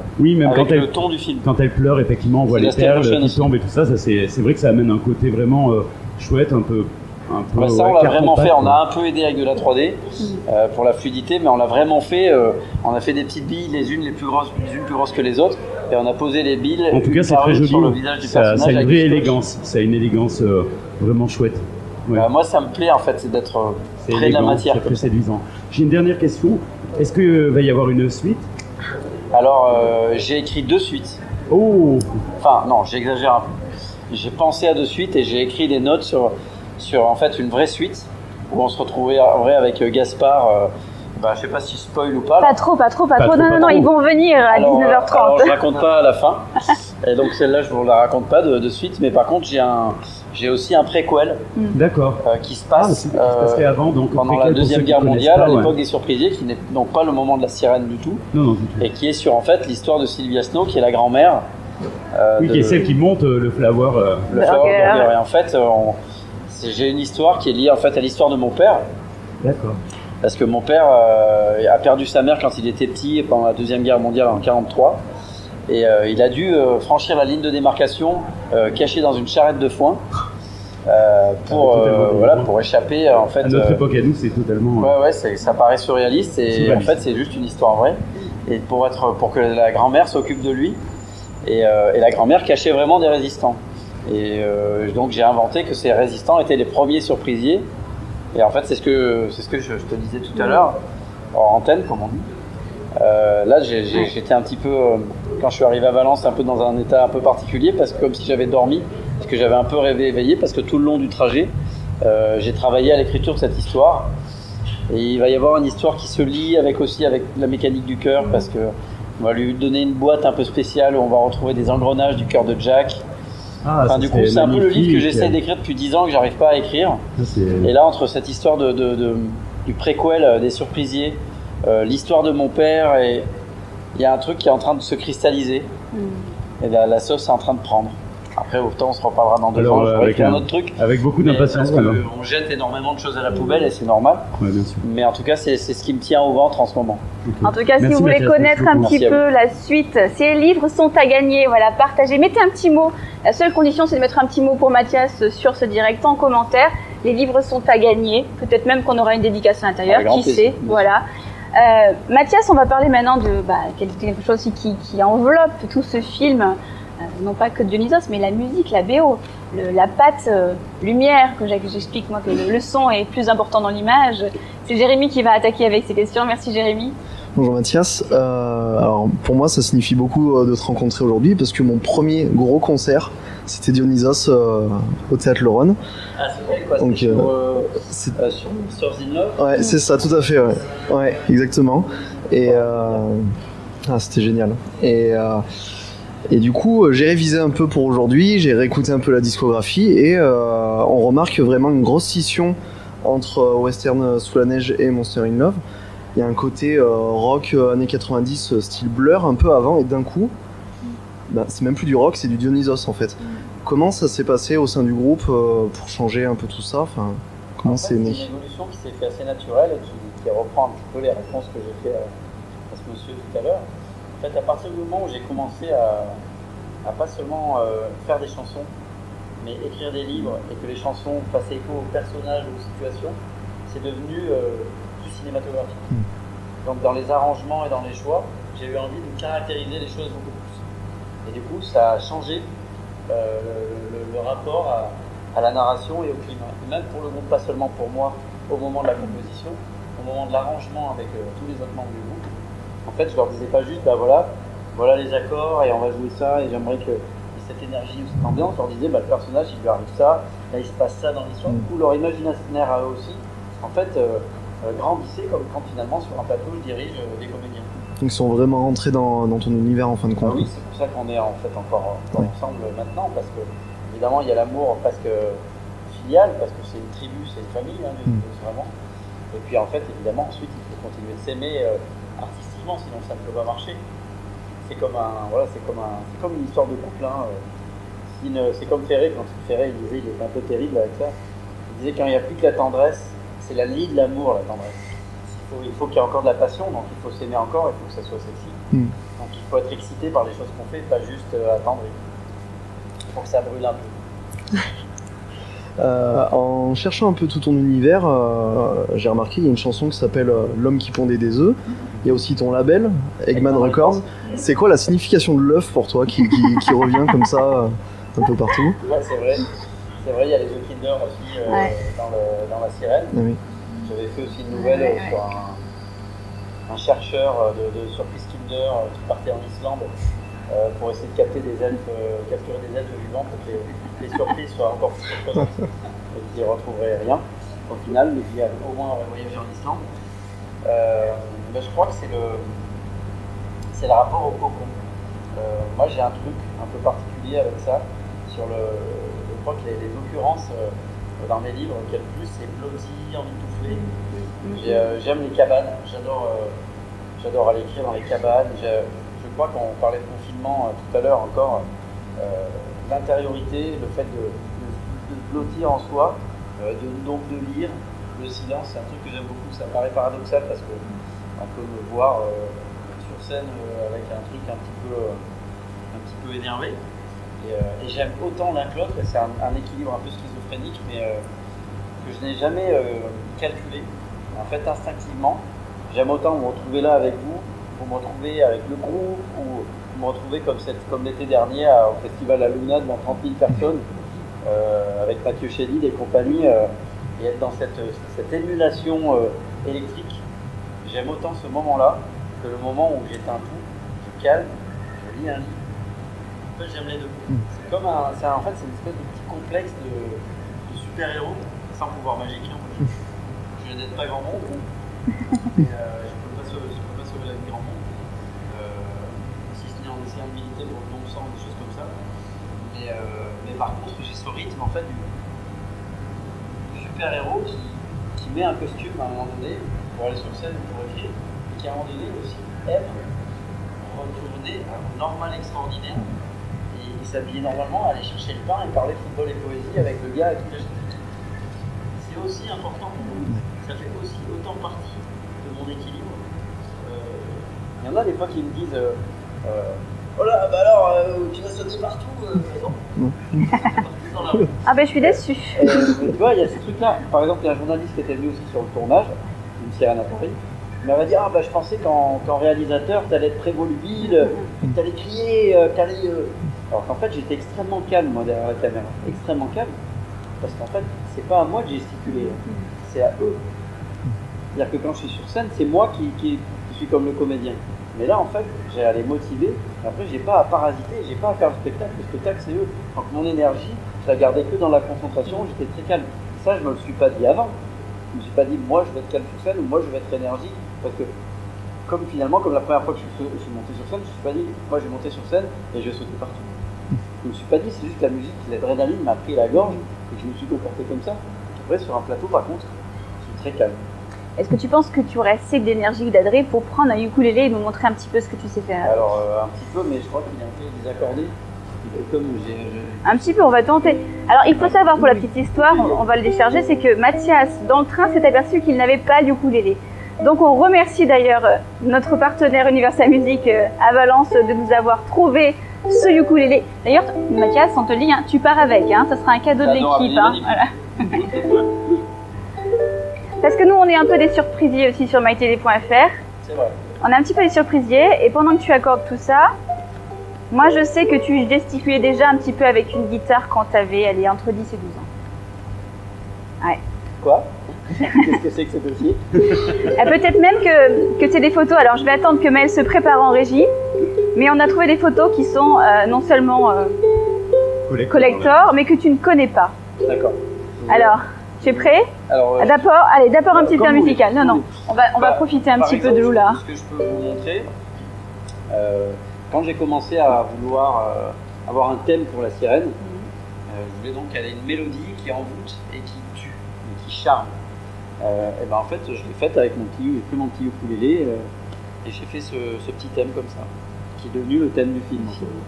le ton du film. Quand elle pleure, effectivement, on voit les perles qui tombent et tout ça. C'est vrai que ça amène un côté vraiment chouette, un peu. Ça on l'a vraiment fait, on a un peu aidé avec de la 3D pour la fluidité, mais on l'a vraiment fait, on a fait des petites billes, les unes plus grosses que les autres, et on a posé les billes en tout cas, c'est très joli, sur le visage du personnage. Ça a une vraie élégance, ça a une élégance vraiment chouette. Ouais. Moi ça me plaît en fait, c'est d'être près de la matière. C'est très séduisant. J'ai une dernière question, est-ce qu'il va y avoir une suite? Alors j'ai écrit 2 suites. Oh. Enfin non, j'exagère un peu. J'ai pensé à 2 suites et j'ai écrit des notes sur en fait une vraie suite où on se retrouvait en vrai avec Gaspard. Je sais pas si spoil ou pas. Pas trop. Non, ils vont venir à 19h30. Alors je raconte pas à la fin. Et donc celle-là, je vous la raconte pas de suite, mais par contre, j'ai aussi un préquel. D'accord. Qui se passe avant, donc, pendant la Deuxième Guerre mondiale, à l'époque des surprisiers, qui n'est donc pas le moment de la sirène du tout. Non, du tout. Et qui est sur en fait l'histoire de Sylvia Snow, qui est la grand-mère. Qui est celle qui monte le Flower. Le Flower Burger. Et en fait, j'ai une histoire qui est liée en fait à l'histoire de mon père. D'accord. Parce que mon père a perdu sa mère quand il était petit pendant la Deuxième Guerre mondiale en 1943. Et il a dû franchir la ligne de démarcation caché dans une charrette de foin pour échapper en fait. À notre époque à nous, c'est totalement. Ça paraît surréaliste et en fait c'est juste une histoire vraie. Et pour que la grand-mère s'occupe de lui et la grand-mère cachait vraiment des résistants. Et donc j'ai inventé que ces résistants étaient les premiers surprisiers. Et en fait c'est ce que je te disais tout à l'heure en antenne comme on dit. Là, j'étais un petit peu, quand je suis arrivé à Valence, un peu dans un état un peu particulier, parce que comme si j'avais dormi, parce que j'avais un peu rêvé éveillé, parce que tout le long du trajet, j'ai travaillé à l'écriture de cette histoire. Et il va y avoir une histoire qui se lie avec la mécanique du cœur, parce que on va lui donner une boîte un peu spéciale où on va retrouver des engrenages du cœur de Jack. Du coup, c'est un peu le livre que j'essaie d'écrire depuis 10 ans que j'arrive pas à écrire. Et là, entre cette histoire du préquel des surprisiers, l'histoire de mon père, et il y a un truc qui est en train de se cristalliser et la sauce est en train de prendre. Après, autant on se reparlera dans 2 ans, je vais écrire un autre truc. Avec beaucoup d'impatience. Parce qu'on jette énormément de choses à la poubelle et c'est normal. Ouais, bien sûr. Mais en tout cas, c'est ce qui me tient au ventre en ce moment. Okay. En tout cas, si vous voulez connaître un petit peu la suite, ces livres sont à gagner. Voilà, partagez, mettez un petit mot. La seule condition, c'est de mettre un petit mot pour Mathias sur ce direct en commentaire. Les livres sont à gagner. Peut-être même qu'on aura une dédicace à l'intérieur, qui sait. Voilà. Mathias, on va parler maintenant de quelque chose aussi qui enveloppe tout ce film, non pas que Dionysos, mais la musique, la BO, la patte lumière, que j'explique moi que le son est plus important dans l'image. C'est Jérémy qui va attaquer avec ces questions. Merci Jérémy. Bonjour Mathias. Alors pour moi ça signifie beaucoup de te rencontrer aujourd'hui parce que mon premier gros concert c'était Dionysos au Théâtre Le Rhône. Ah c'est vrai quoi. Donc sur Zinov. Ouais c'est ça, tout à fait. Ouais exactement. Et c'était génial. Et du coup j'ai révisé un peu pour aujourd'hui, j'ai réécouté un peu la discographie et on remarque vraiment une grosse scission entre Western Sous la neige et Monster in Love. Il y a un côté rock années 90 style Blur un peu avant et d'un coup c'est même plus du rock, c'est du Dionysos en fait. Comment ça s'est passé au sein du groupe pour changer un peu tout ça, comment c'est né? C'est une évolution qui s'est faite assez naturelle et qui reprend un petit peu les réponses que j'ai fait à ce monsieur tout à l'heure. En fait, à partir du moment où j'ai commencé à pas seulement faire des chansons, mais écrire des livres et que les chansons fassent écho aux personnages ou aux situations, c'est devenu plus cinématographique. Donc dans les arrangements et dans les choix, j'ai eu envie de caractériser les choses beaucoup plus. Et du coup, ça a changé le rapport à la narration et au climat. Et même pour le groupe, pas seulement pour moi, au moment de la composition, au moment de l'arrangement avec tous les autres membres du groupe. En fait, je leur disais pas juste, voilà les accords et on va jouer ça et j'aimerais que cette énergie ou cette ambiance, je leur disais, le personnage, il lui arrive ça, là il se passe ça dans l'histoire. Du coup, leur imaginaire à eux aussi, en fait, grandissait comme quand finalement sur un plateau, je dirige des comédiens. Donc ils sont vraiment rentrés dans ton univers en fin de compte. Oui, c'est pour ça qu'on est en fait encore ensemble maintenant, parce que évidemment il y a l'amour presque filial, parce que c'est une tribu, c'est une famille, vraiment. Et puis en fait, évidemment, ensuite il faut continuer de s'aimer artistiquement, sinon ça ne peut pas marcher. C'est comme une histoire de couple. C'est comme Ferré, quand Ferré il disait, il était un peu terrible avec ça. Il disait quand il n'y a plus que la tendresse, c'est la lie de l'amour, la tendresse. Il faut qu'il y ait encore de la passion, donc il faut s'aimer encore, il faut que ça soit sexy. Donc il faut être excité par les choses qu'on fait, pas juste attendre. Il faut que ça brûle un peu. En cherchant un peu tout ton univers, j'ai remarqué qu'il y a une chanson qui s'appelle L'homme qui pondait des œufs. Il y a aussi ton label, Eggman Records. C'est quoi la signification de l'œuf pour toi qui revient comme ça un peu partout? Ouais, c'est vrai. C'est vrai, il y a les œufs Kinder aussi dans la sirène. Oui. J'avais fait aussi une nouvelle sur un chercheur de surprise Kinder qui partait en Islande pour essayer de capturer des elfes vivants pour que les surprises soient encore plus surprenantes et qu'ils ne retrouveraient rien au final, mais qui au moins auraient voyagé en Islande. Je crois que c'est le rapport au cocon. moi j'ai un truc un peu particulier avec ça. Je crois que les occurrences dans mes livres qu'il y a le plus, c'est blotti, emmitouflé. J'aime les cabanes, j'adore aller écrire dans les cabanes. Je crois qu'on parlait de confinement tout à l'heure encore, l'intériorité, le fait de blottir en soi, donc de lire, le silence, c'est un truc que j'aime beaucoup. Ça me paraît paradoxal parce qu'on peut me voir sur scène avec un truc un petit peu énervé. Et j'aime autant l'un que l'autre, c'est un équilibre un peu schizophrénique, mais que je n'ai jamais calculé. En fait, instinctivement, j'aime autant me retrouver là avec vous, me retrouver avec le groupe, ou me retrouver comme l'été dernier au festival à Luna devant 30 000 personnes, avec Mathieu Chédid et compagnie, et être dans cette émulation électrique. J'aime autant ce moment-là que le moment où j'éteins tout, je calme, je lis un livre. En fait, j'aime les deux. C'est comme en fait, c'est une espèce de petit complexe de super-héros sans pouvoir magique. Je n'aide pas grand monde. Et, je peux pas sauver la vie grand monde. Si ce n'est en essayant de militer pour le bon sang, des choses comme ça. Mais par contre, j'ai ce rythme en fait du super-héros qui met un costume à un moment donné pour aller sur scène ou pour écrire, et qui à un moment donné aussi aime retourner à un normal extraordinaire. Et s'habiller normalement, aller chercher le pain et parler football et poésie avec le gars et tout. C'est aussi important pour nous. Ça fait aussi autant partie de mon équilibre. Il y en a des fois qui me disent oh là, bah alors, tu vas sauter partout. Non. Dans la rue. Ah ben je suis déçue. Tu vois, il y a ce truc-là. Par exemple, il y a un journaliste qui était venu aussi sur le tournage, une sirène à Paris. Il m'avait dit ah bah je pensais qu'en réalisateur, t'allais être très volubile, t'allais crier, Alors qu'en fait, j'étais extrêmement calme, moi, derrière la caméra. Extrêmement calme. Parce qu'en fait, c'est pas à moi de gesticuler, c'est à eux. C'est-à-dire que quand je suis sur scène, c'est moi qui suis comme le comédien. Mais là, en fait, j'ai à les motiver. Et après, j'ai pas à parasiter, j'ai pas à faire le spectacle. Le spectacle, c'est eux. Donc mon énergie, je la gardais que dans la concentration, j'étais très calme. Ça, je me le suis pas dit avant. Je me suis pas dit, moi, je vais être calme sur scène, ou moi, je vais être énergique. Parce que, comme la première fois que je suis monté sur scène, je me suis pas dit, moi, je vais monter sur scène et je vais sauter partout. Je me suis pas dit, c'est juste que la musique, l'adrénaline m'a pris la gorge et que je me suis comporté comme ça. Après, sur un plateau, par contre, je suis très calme. Est-ce que tu penses que tu aurais assez d'énergie ou d'adré pour prendre un ukulélé et nous montrer un petit peu ce que tu sais faire? Alors, un petit peu, mais je crois qu'il est un peu désaccordé. Un petit peu, on va tenter. Alors, il faut savoir, pour la petite histoire, on va le décharger, c'est que Mathias, dans le train, s'est aperçu qu'il n'avait pas le ukulélé. Donc, on remercie d'ailleurs notre partenaire Universal Music à Valence de nous avoir trouvé ce ukulélé. D'ailleurs, Mathias, on te le dit, hein, tu pars avec, hein, ça sera un cadeau de l'équipe. Hein, voilà. Parce que nous, on est un peu des surprisiers aussi sur mytd.fr. C'est vrai. On est un petit peu des surprisiers, et pendant que tu accordes tout ça, moi je sais que tu gesticulais déjà un petit peu avec une guitare quand tu avais, elle est entre 10 et 12 ans. Ouais. Quoi? Qu'est-ce que c'est que ce dossier? Peut-être même que c'est des photos. Alors je vais attendre que Mel se prépare en régie, mais on a trouvé des photos qui sont non seulement collector, mais que tu ne connais pas. D'accord. Alors, tu es prêt? D'abord un petit air musical. Non, on va profiter un petit peu de Lula. Ce que je peux vous montrer, quand j'ai commencé à vouloir avoir un thème pour la sirène, je voulais donc qu'elle ait une mélodie qui envoûte et qui tue, et qui charme. Et ben en fait, je l'ai faite avec j'ai pris mon petit ukulélé et j'ai fait ce petit thème comme ça, qui est devenu le thème du film.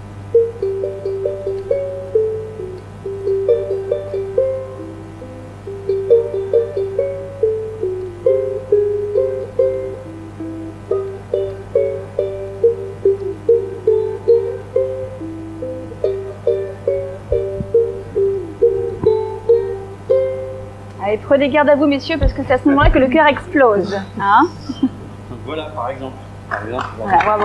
Allez, prenez garde à vous, messieurs, parce que c'est à ce moment-là que le cœur explose. Hein? Donc voilà, par exemple. Voilà, bravo.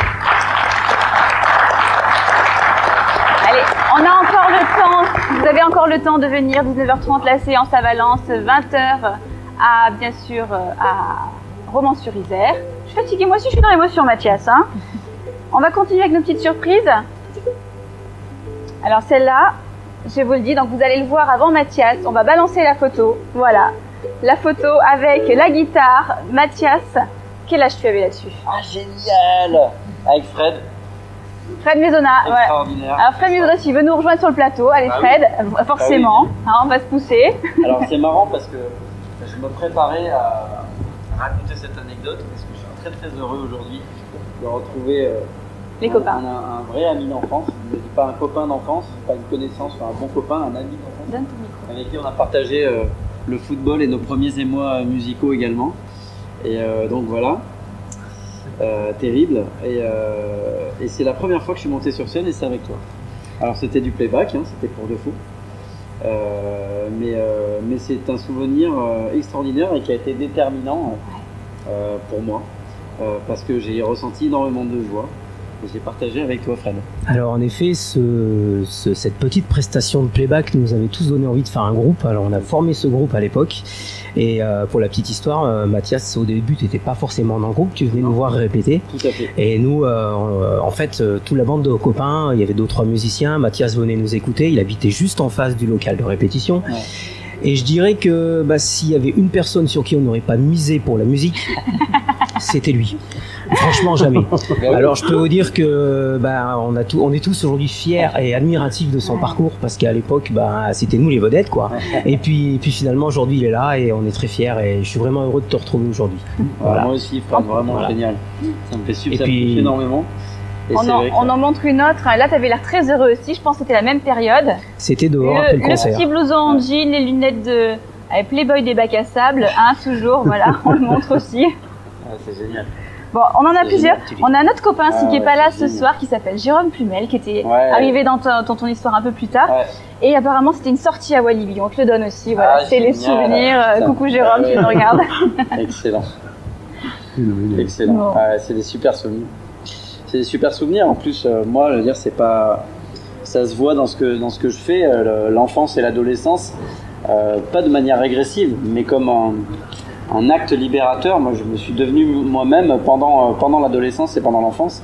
Allez, on a encore le temps. Vous avez encore le temps de venir. 19h30, la séance à Valence. 20h, bien sûr, à Romans-sur-Isère. Je suis fatiguée. Moi aussi, je suis dans l'émotion, Mathias. Hein? On va continuer avec nos petites surprises. Alors, celle-là, je vous le dis, donc vous allez le voir avant Mathias. On va balancer la photo. Voilà. La photo avec la guitare. Mathias, quel âge tu avais là-dessus? Ah, génial! Avec Fred. Fred Maisonna, extraordinaire. Alors Fred Maisonna, s'il veut nous rejoindre sur le plateau, allez Fred, forcément, on va se pousser. Alors c'est marrant parce que je me préparais à raconter cette anecdote parce que je suis très très heureux aujourd'hui de retrouver les copains. Un vrai ami d'enfance, je ne dis pas un copain d'enfance, pas une connaissance, un bon copain, un ami d'enfance, avec qui on a partagé le football et nos premiers émois musicaux également. Et donc voilà, terrible. Et c'est la première fois que je suis monté sur scène et c'est avec toi. Alors c'était du playback, c'était pour de faux. Mais c'est un souvenir extraordinaire et qui a été déterminant pour moi parce que j'ai ressenti énormément de joie et j'ai partagé avec toi, Fred. Alors en effet, cette petite prestation de playback nous avait tous donné envie de faire un groupe. Alors on a formé ce groupe à l'époque et pour la petite histoire, Mathias au début t'étais pas forcément dans le groupe, tu venais nous voir répéter. Tout à fait. Et nous, en fait, toute la bande de copains, il y avait 2-3 musiciens. Mathias venait nous écouter, il habitait juste en face du local de répétition. Ouais. Et je dirais que s'il y avait une personne sur qui on n'aurait pas misé pour la musique, c'était lui. Franchement, jamais. Alors je peux vous dire que on est tous aujourd'hui fiers et admiratifs de son parcours parce qu'à l'époque, c'était nous les vedettes, quoi. Et puis finalement aujourd'hui il est là et on est très fiers et je suis vraiment heureux de te retrouver aujourd'hui. Voilà. Moi aussi, Fred, vraiment génial. Ça me fait super toucher énormément. On en montre une autre. Là, tu avais l'air très heureux aussi. Je pense que c'était la même période. C'était dehors après le concert. Le petit blouson en jean, les lunettes avec Playboy des bacs à sable, toujours. Voilà, on le montre aussi. C'est génial. Bon, on en a plusieurs. On a un autre copain qui n'est pas là ce soir, qui s'appelle Jérôme Plumel, qui était arrivé dans ton histoire un peu plus tard. Et apparemment, c'était une sortie à Walibi. On te le donne aussi. Voilà, c'est les souvenirs. Coucou Jérôme, tu nous regardes. Excellent. Excellent. Bon. C'est des super souvenirs. C'est des super souvenirs. En plus, moi, je veux dire, c'est pas, ça se voit dans ce que je fais, l'enfance et l'adolescence, pas de manière régressive, mais comme un acte libérateur. Moi, je me suis devenu moi-même pendant l'adolescence et pendant l'enfance.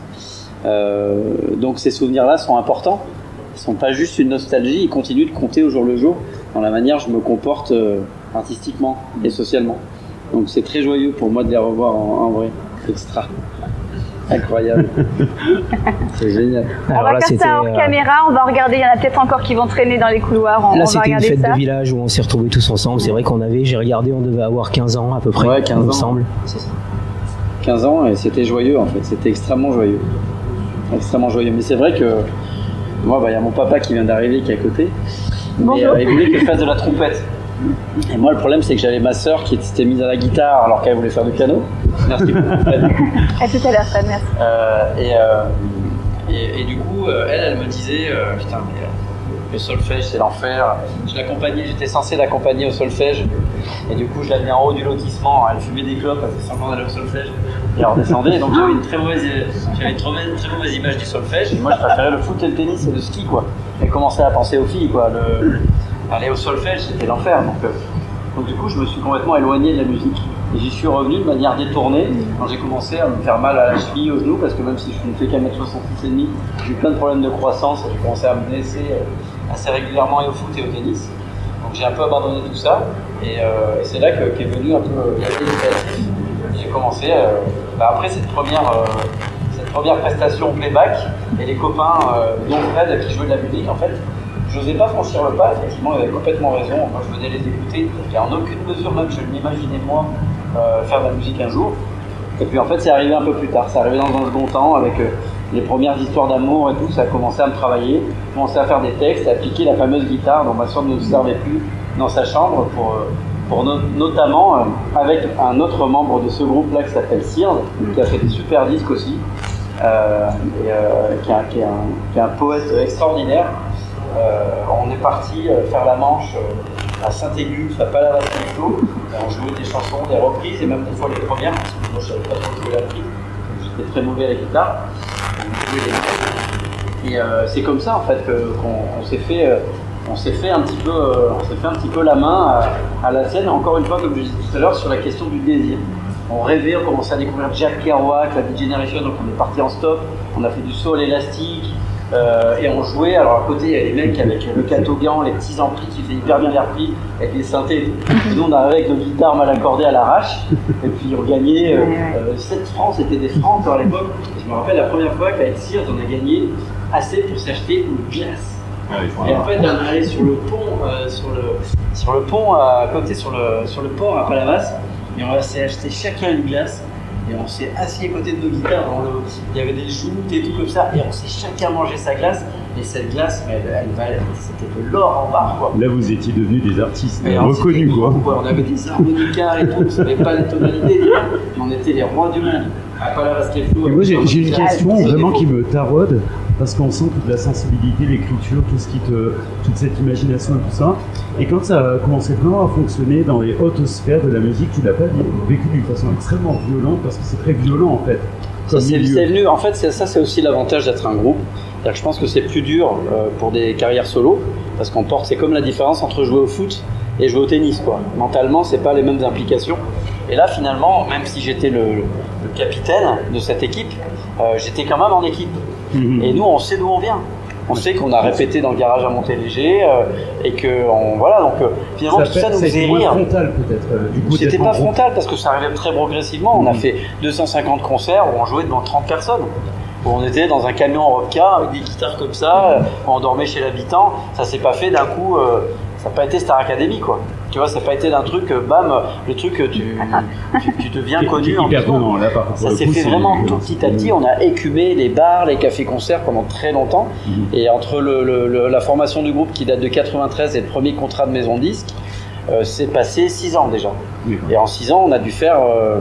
Donc, ces souvenirs-là sont importants. Ils sont pas juste une nostalgie. Ils continuent de compter au jour le jour dans la manière dont je me comporte artistiquement et socialement. Donc, c'est très joyeux pour moi de les revoir en vrai. Extra. Incroyable. C'est génial. Alors on va faire ça hors caméra, on va regarder, il y en a peut-être encore qui vont traîner dans les couloirs. Là, c'était une fête de village où on s'est retrouvés tous ensemble. C'est vrai j'ai regardé, on devait avoir 15 ans à peu près. Ouais, 15 ans. Ensemble. 15 ans et c'était joyeux en fait, c'était extrêmement joyeux. Extrêmement joyeux. Mais c'est vrai que moi, il y a mon papa qui vient d'arriver qui est à côté. Bonjour. Mais il voulait que je fasse de la trompette. Et moi, le problème, c'est que j'avais ma sœur qui s'était mise à la guitare alors qu'elle voulait faire du piano. Merci beaucoup. À tout à l'heure, Fred, merci. Et du coup, elle me disait putain, mais le solfège, c'est l'enfer. J'étais censé l'accompagner au solfège. Et du coup, je l'amenais en haut du lotissement. Elle fumait des clopes, elle faisait semblant d'aller au solfège. Et elle redescendait. Donc j'avais une très mauvaise image du solfège. Et moi, je préférais le foot et le tennis et le ski, quoi. Elle commençait à penser aux filles, quoi. Aller au solfège, c'était l'enfer. Donc du coup, je me suis complètement éloigné de la musique. Et j'y suis revenu de manière détournée quand j'ai commencé à me faire mal à la cheville, au genou, parce que même si je ne fais qu'à 1m66,5, j'ai eu plein de problèmes de croissance. J'ai commencé à me blesser assez régulièrement et au foot et au tennis. Donc j'ai un peu abandonné tout ça. Et c'est là qu'est venu un peu la vie créative. J'ai commencé, après cette première prestation playback, et les copains, dont Fred, qui jouait de la musique, en fait, je n'osais pas franchir le pas. Effectivement, il avait complètement raison. Moi, je venais les écouter, et en aucune mesure même je ne m'imaginais moi faire de la musique un jour. Et puis en fait, c'est arrivé un peu plus tard. C'est arrivé dans un second temps avec les premières histoires d'amour et tout. Ça a commencé à me travailler, commencé à faire des textes, à appliquer la fameuse guitare dont ma soeur ne se servait plus dans sa chambre notamment avec un autre membre de ce groupe-là qui s'appelle Sears, qui a fait des super disques aussi, qui est un poète extraordinaire. On est parti faire la manche à Saint-Éluve, à Palavas-Lecto, on jouait des chansons, des reprises et même des fois les premières, parce que moi je savais pas trop jouer la prise, j'étais très mauvais à la guitare. Et c'est comme ça en fait qu'on s'est fait un petit peu la main à la scène, encore une fois comme je disais tout à l'heure, sur la question du désir. On rêvait, on commençait à découvrir Jack Kerouac, la Beat Generation, donc on est parti en stop, on a fait du soul élastique, Et on jouait, alors à côté il y a les mecs avec le catogan, les petits amplis qui faisaient hyper bien les replis, avec les synthés. Et nous on arrivait avec nos guitares mal accordées à l'arrache, et puis on gagnait 7 francs, c'était des francs encore à l'époque. Je me rappelle la première fois qu'avec Sears on a gagné assez pour s'acheter une glace. Et en fait on allait sur le pont, sur le pont à côté, sur le port à Palavas, et on s'est acheté chacun une glace. Et on s'est assis à côté de nos guitares, il y avait des joutes et tout comme ça, et on s'est chacun mangé sa glace, et cette glace, c'était de l'or en barre, quoi. Là, vous étiez devenus des artistes et reconnus, quoi. On avait des harmonicas et tout, on ne savait pas les tonalités, mais on était les rois du monde. Moi, j'ai une question vraiment qui me taraude, parce qu'on sent toute la sensibilité, l'écriture, toute cette imagination et tout ça. Et quand ça a commencé vraiment à fonctionner dans les hautes sphères de la musique, tu l'as pas vécu d'une façon extrêmement violente, parce que c'est très violent en fait. C'est venu, en fait, ça c'est aussi l'avantage d'être un groupe. C'est-à-dire que je pense que c'est plus dur pour des carrières solo, parce qu'on porte, c'est comme la différence entre jouer au foot et jouer au tennis, quoi. Mentalement, c'est pas les mêmes implications. Et là, finalement, même si j'étais le capitaine de cette équipe, j'étais quand même en équipe. Et nous, on sait d'où on vient. On sait qu'on a répété dans le garage à Montéléger et que finalement tout ça nous faisait rire. Frontal peut-être. Du coup, c'était pas frontal parce que ça arrivait très progressivement. On a fait 250 concerts où on jouait devant 30 personnes. Où on était dans un camion en rock-car avec des guitares comme ça, on dormait chez l'habitant. Ça s'est pas fait d'un coup. Ça n'a pas été Star Academy, quoi. Tu vois, ça n'a pas été d'un truc, bam, le truc, tu deviens connu en temps. Ça s'est fait vraiment tout petit à petit. On a écumé les bars, les cafés-concerts pendant très longtemps. Et entre la formation du groupe qui date de 93 et le premier contrat de maison de disque, c'est passé 6 ans déjà. Et en 6 ans, on a dû faire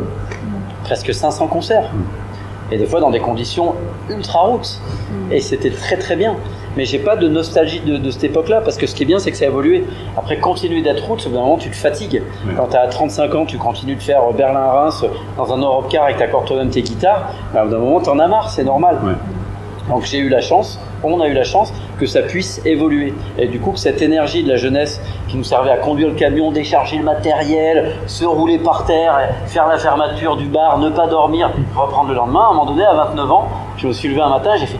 presque 500 concerts. Et des fois dans des conditions ultra roots. Et c'était très très bien. Mais j'ai pas de nostalgie de cette époque-là, parce que ce qui est bien, c'est que ça a évolué. Après, continuer d'être route, au bout d'un moment, tu te fatigues. Quand tu as 35 ans, tu continues de faire Berlin-Reims dans un Europe Car et que tu accordes toi-même tes guitares, au bout d'un moment, tu en as marre, c'est normal. Donc j'ai eu la chance, on a eu la chance que ça puisse évoluer. Et du coup, que cette énergie de la jeunesse qui nous servait à conduire le camion, décharger le matériel, se rouler par terre, faire la fermeture du bar, ne pas dormir, reprendre le lendemain, à un moment donné, à 29 ans, je me suis levé un matin, j'ai fait...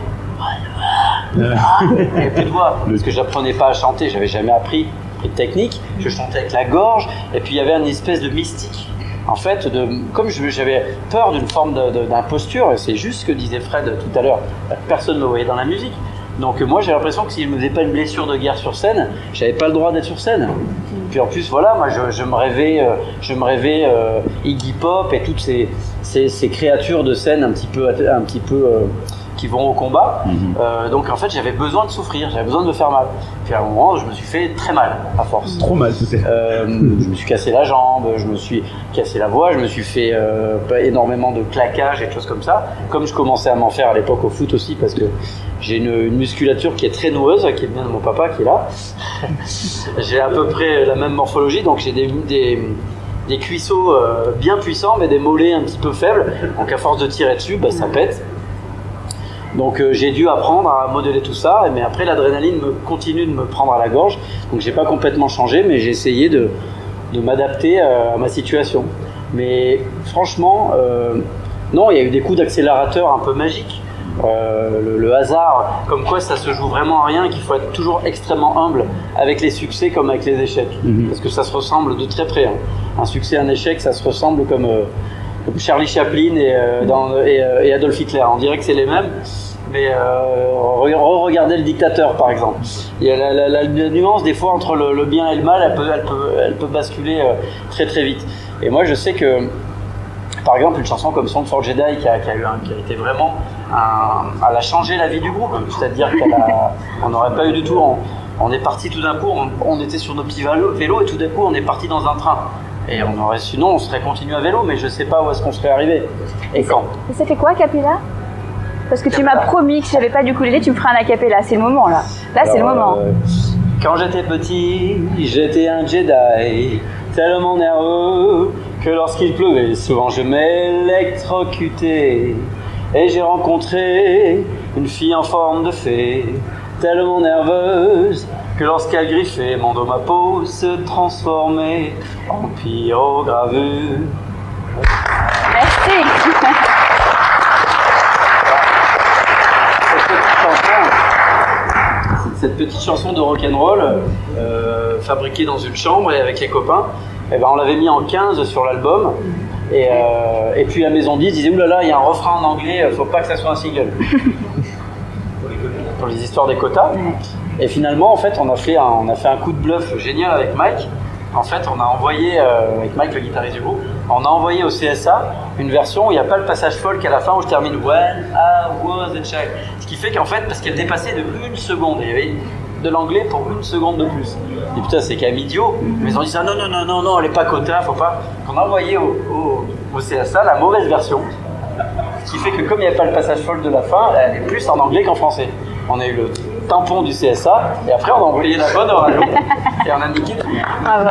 Et plus de voix, parce que j'apprenais pas à chanter, j'avais jamais appris de technique, je chantais avec la gorge, et puis il y avait une espèce de mystique. En fait, comme j'avais peur d'une forme d'imposture, et c'est juste ce que disait Fred tout à l'heure, personne ne me voyait dans la musique. Donc moi j'ai l'impression que si je me faisais pas une blessure de guerre sur scène, j'avais pas le droit d'être sur scène. Puis en plus voilà, moi je me rêvais Iggy Pop et toutes ces créatures de scène un petit peu qui vont au combat. Donc en fait j'avais besoin de souffrir, j'avais besoin de me faire mal. Puis à un moment je me suis fait très mal à force. Trop mal peut-être. Je me suis cassé la jambe, je me suis cassé la voix, je me suis fait énormément de claquages et de choses comme ça. Comme je commençais à m'en faire à l'époque au foot aussi, parce que j'ai une musculature qui est très noueuse, qui est bien de mon papa qui est là. J'ai à peu près la même morphologie, donc j'ai des cuisseaux bien puissants mais des mollets un petit peu faibles. Donc à force de tirer dessus, ça pète. Donc j'ai dû apprendre à modeler tout ça, mais après l'adrénaline continue de me prendre à la gorge, donc j'ai pas complètement changé, mais j'ai essayé de m'adapter à ma situation. Mais franchement, non, il y a eu des coups d'accélérateur un peu magiques. Le hasard, comme quoi ça se joue vraiment à rien, et qu'il faut être toujours extrêmement humble avec les succès comme avec les échecs, parce que ça se ressemble de très près. Un succès, un échec, ça se ressemble comme Charlie Chaplin et Adolf Hitler. On dirait que c'est les mêmes, mais regardez le dictateur par exemple. Il y a la nuance des fois entre le bien et le mal, elle peut basculer très très vite. Et moi je sais que par exemple une chanson comme Song for Jedi qui a été vraiment elle a changé la vie du groupe, c'est-à-dire qu'on n'aurait pas eu du tout, on est parti tout d'un coup, on était sur nos petits vélos et tout d'un coup on est parti dans un train. Et sinon on serait continué à vélo, mais je sais pas où est-ce qu'on serait arrivé et quand. Et c'était quoi a cappella? Parce que tu m'as promis que si j'avais pas du ukulélé, tu me ferais un a cappella. C'est le moment là. Là c'est le moment. Quand j'étais petit, j'étais un Jedi, tellement nerveux que lorsqu'il pleuvait, souvent je m'électrocutais. Et j'ai rencontré une fille en forme de fée, tellement nerveuse que lorsqu'elle griffait, mon dos, ma peau se transformait en pyrogravure. Merci. Cette petite chanson, petite chanson de rock'n'roll fabriquée dans une chambre et avec les copains. Et ben, on l'avait mis en 15 sur l'album. Et puis la maison 10 disait oulala, il y a un refrain en anglais, faut pas que ça soit un single. Pour les histoires des quotas. Et finalement, en fait, on a fait un coup de bluff génial avec Mike. En fait, on a envoyé, avec Mike, le guitariste du groupe, on a envoyé au CSA une version où il n'y a pas le passage folk à la fin où je termine When I was a child. Ce qui fait qu'en fait, parce qu'elle dépassait de 1 seconde, il y avait de l'anglais pour 1 seconde de plus. Et putain, c'est quand même idiot. Mais ils ont dit ça, non, elle n'est pas quota, faut pas. Donc on a envoyé au CSA la mauvaise version. Ce qui fait que comme il n'y avait pas le passage folk de la fin, elle est plus en anglais qu'en français. On a eu le tampon du CSA et après on a envoyé la bonne au radio et on a niqué. Bravo.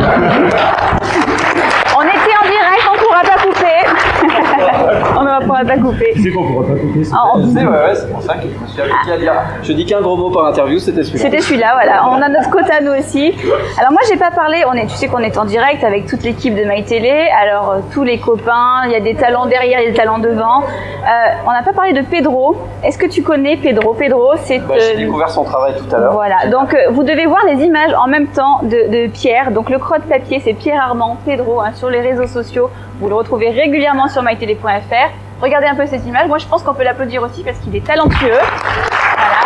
On était en direct, on ne pourra pas couper. On ne pourra pas couper. Tu sais qu'on ne pourra pas couper. C'est pour ça que je me suis habitué à dire. Je dis qu'un gros mot par interview, c'était celui-là. C'était celui-là, voilà. On a notre quota nous aussi. Alors moi, j'ai pas parlé. Tu sais qu'on est en direct avec toute l'équipe de MyTélé. Alors tous les copains, il y a des talents derrière, il y a des talents devant. On n'a pas parlé de Pedro. Est-ce que tu connais Pedro? Pedro, c'est. J'ai découvert son travail tout à l'heure. Voilà. Donc vous devez voir les images en même temps de Pierre. Donc le crotte-papier, c'est Pierre Armand Pedro sur les réseaux sociaux. Vous le retrouvez régulièrement sur mytélé.fr. Regardez un peu cette image. Moi, je pense qu'on peut l'applaudir aussi parce qu'il est talentueux. Voilà.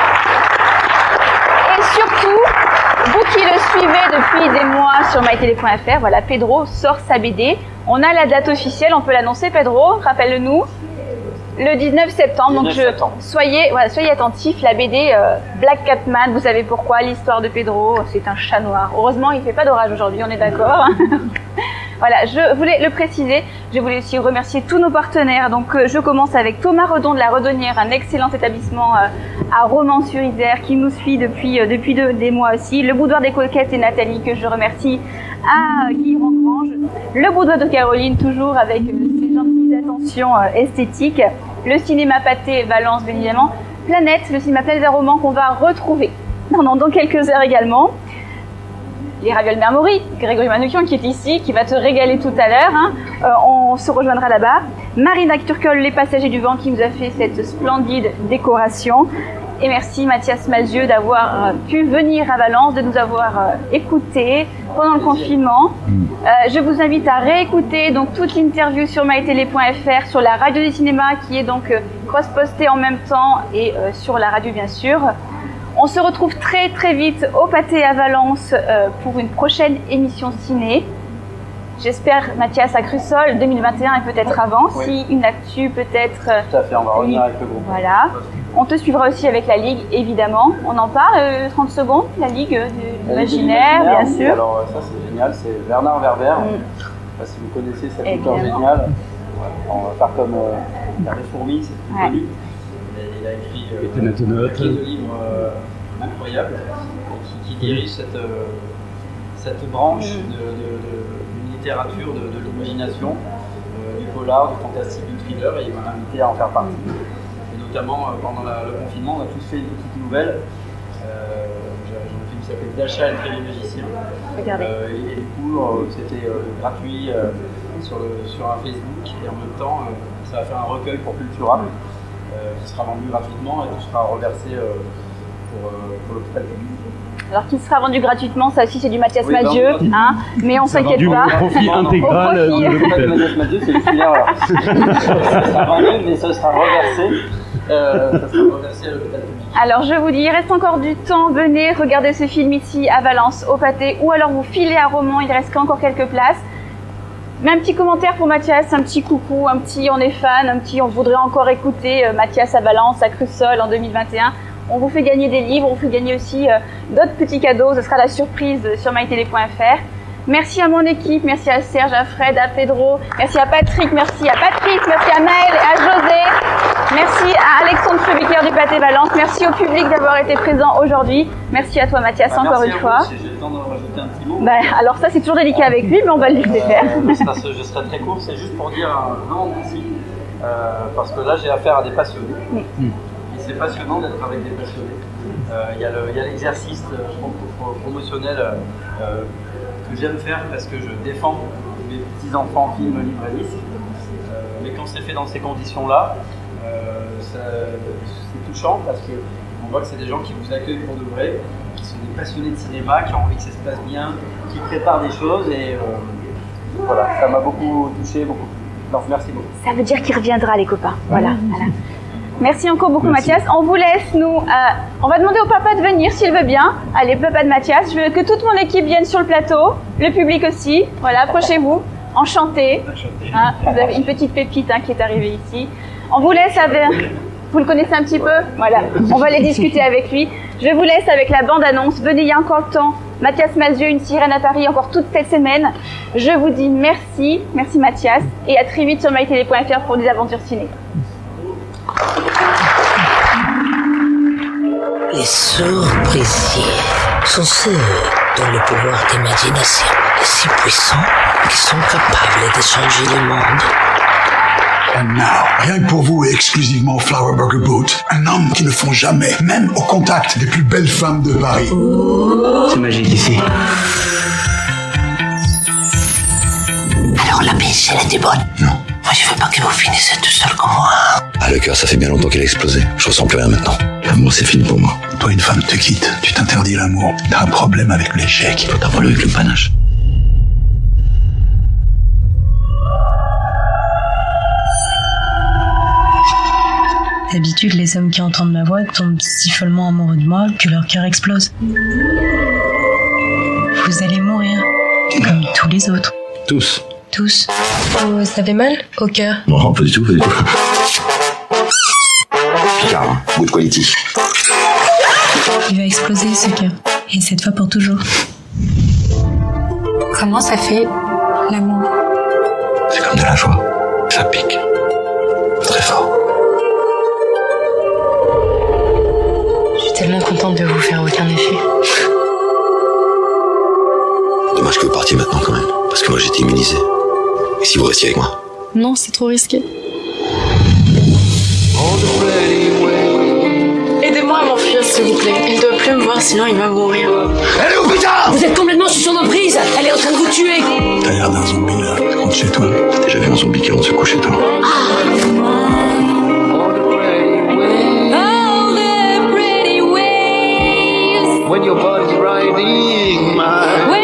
Et surtout, vous qui le suivez depuis des mois sur mytélé.fr, voilà, Pedro sort sa BD. On a la date officielle, on peut l'annoncer, Pedro, rappelle-le-nous. Le 19 septembre, donc soyez attentifs, la BD Black Catman, vous savez pourquoi, l'histoire de Pedro, c'est un chat noir. Heureusement, il ne fait pas d'orage aujourd'hui, on est d'accord. Voilà, je voulais le préciser, je voulais aussi remercier tous nos partenaires. Donc je commence avec Thomas Redon de la Redonnière, un excellent établissement à Romans-sur-Isère qui nous suit depuis des mois aussi. Le Boudoir des Coquettes et Nathalie que je remercie, à Guy Rangrange. Le Boudoir de Caroline, toujours avec ses gentilles attentions esthétiques. Le cinéma Pâté Valence, bien évidemment. Planète, le cinéma Plaza Roman qu'on va retrouver dans quelques heures également. Les ravioles Mermory, Grégory Manoukian qui est ici, qui va te régaler tout à l'heure. Hein. On se rejoindra là-bas. Marina Turcol, les Passagers du Vent, qui nous a fait cette splendide décoration. Et merci Mathias Malzieu d'avoir pu venir à Valence, de nous avoir écoutés pendant le confinement. Je vous invite à réécouter donc toute l'interview sur mytélé.fr, sur la radio du cinéma qui est donc cross-postée en même temps et sur la radio bien sûr. On se retrouve très très vite au Pâté à Valence pour une prochaine émission ciné. J'espère, Mathias, à Crussol 2021 et peut-être avant, si une actu peut-être... Tout à fait, on va revenir avec le groupe. Voilà. On te suivra aussi avec la Ligue, évidemment. On en parle, 30 secondes, la Ligue de l'imaginaire, bien sûr. Alors ça c'est génial, c'est Bernard Werber. Je ne sais pas si vous connaissez cet auteur génial. On va faire comme La Fourmis, c'est plus connu. Il a écrit quelques livres incroyables qui dirige cette branche d'une littérature de l'imagination, du polar, du fantastique, du thriller, et il m'a invité à en faire partie. Et notamment pendant le confinement, on a tous fait une petite nouvelle. J'ai un film qui s'appelle Dasha et le Très Magicien. Et du coup, c'était gratuit sur un Facebook, et en même temps, ça va faire un recueil pour Cultura. Qui sera vendu gratuitement et qui sera reversé pour l'hôpital public. Alors qu'il sera vendu gratuitement, ça aussi c'est du Mathias Malzieu, hein, mais on s'inquiète pas. Au profit intégral de l'hôpital. Mathias Malzieu, c'est le filaire. Ça sera vendu, mais ça sera reversé. À l'hôpital public. Alors je vous dis, il reste encore du temps, venez regarder ce film ici à Valence, au Pâté, ou alors vous filez à Romans, il reste encore quelques places. Mais un petit commentaire pour Mathias, un petit coucou, un petit on est fan, un petit on voudrait encore écouter Mathias à Valence, à Crussol en 2021. On vous fait gagner des livres, on vous fait gagner aussi d'autres petits cadeaux, ce sera la surprise sur mytélé.fr. Merci à mon équipe, merci à Serge, à Fred, à Pedro, merci à Patrick, merci à Maël, à José, merci à Alexandre Frebiker du Pâté Valence, merci au public d'avoir été présent aujourd'hui, merci à toi Mathias encore une fois. Si j'ai le temps de rajouter un petit mot. Alors ça c'est toujours délicat avec lui, mais on va le laisser faire. Je serai très court, c'est juste pour dire un grand merci, parce que là j'ai affaire à des passionnés, et c'est passionnant d'être avec des passionnés. Il y a l'exercice promotionnel que j'aime faire parce que je défends mes petits-enfants, films, livres et disques. Mais quand c'est fait dans ces conditions-là, c'est touchant parce que On voit que c'est des gens qui vous accueillent pour de vrai, qui sont des passionnés de cinéma, qui ont envie que ça se passe bien, qui préparent des choses et voilà, ça m'a beaucoup touché, beaucoup plu. Donc merci beaucoup. Ça veut dire qu'il reviendra, les copains. Voilà. Merci encore beaucoup, Mathias. On vous laisse, nous. On va demander au papa de venir s'il veut bien. Allez, papa de Mathias. Je veux que toute mon équipe vienne sur le plateau, le public aussi. Voilà, approchez-vous. Enchanté. Hein, vous avez une petite pépite qui est arrivée ici. On vous laisse avec. Vous le connaissez un petit peu? Voilà. On va aller discuter avec lui. Je vous laisse avec la bande-annonce. Venez, il y a encore le temps. Mathias Malzieu, Une sirène à Paris, encore toute cette semaine. Je vous dis merci. Merci, Mathias. Et à très vite sur mytélé.fr pour des aventures ciné. Les surprécieux sont ceux dont le pouvoir d'imagination est si puissant qu'ils sont capables de changer le monde. And now, rien que pour vous et exclusivement Flower Burger Boot, un homme qui ne fond jamais, même au contact des plus belles femmes de Paris. C'est magique ici. Alors la pêche, elle était bonne? Non. Moi, je veux pas que vous finissiez tout seul comme moi. Ah, le cœur, ça fait bien longtemps qu'il a explosé. Je ressens plus rien maintenant. L'amour, c'est fini pour moi. Toi, une femme te quitte, tu t'interdis l'amour. T'as un problème avec l'échec. Toi, t'as un problème avec le panache. D'habitude, les hommes qui entendent ma voix tombent si follement amoureux de moi que leur cœur explose. Vous allez mourir, comme tous les autres. Tous. Tous. Oh, ça fait mal au cœur? Non, pas du tout, pas du tout. Picard, hein, good quality. Il va exploser ce cœur, et cette fois pour toujours. Comment ça fait, l'amour? C'est comme de la joie. Ça pique. Très fort. Je suis tellement contente de vous faire aucun effet. Dommage que vous partiez maintenant quand même, parce que moi j'étais immunisé. Et si vous restiez avec moi? Non, c'est trop risqué. Aidez-moi à m'enfuir, s'il vous plaît. Il ne doit plus me voir, sinon il va mourir. Allez au putain! Vous êtes complètement sous son emprise. Elle est en train de vous tuer. T'as l'air d'un zombie là, je compte chez toi. T'as déjà vu un zombie qui rentre se coucher toi? When your body's riding my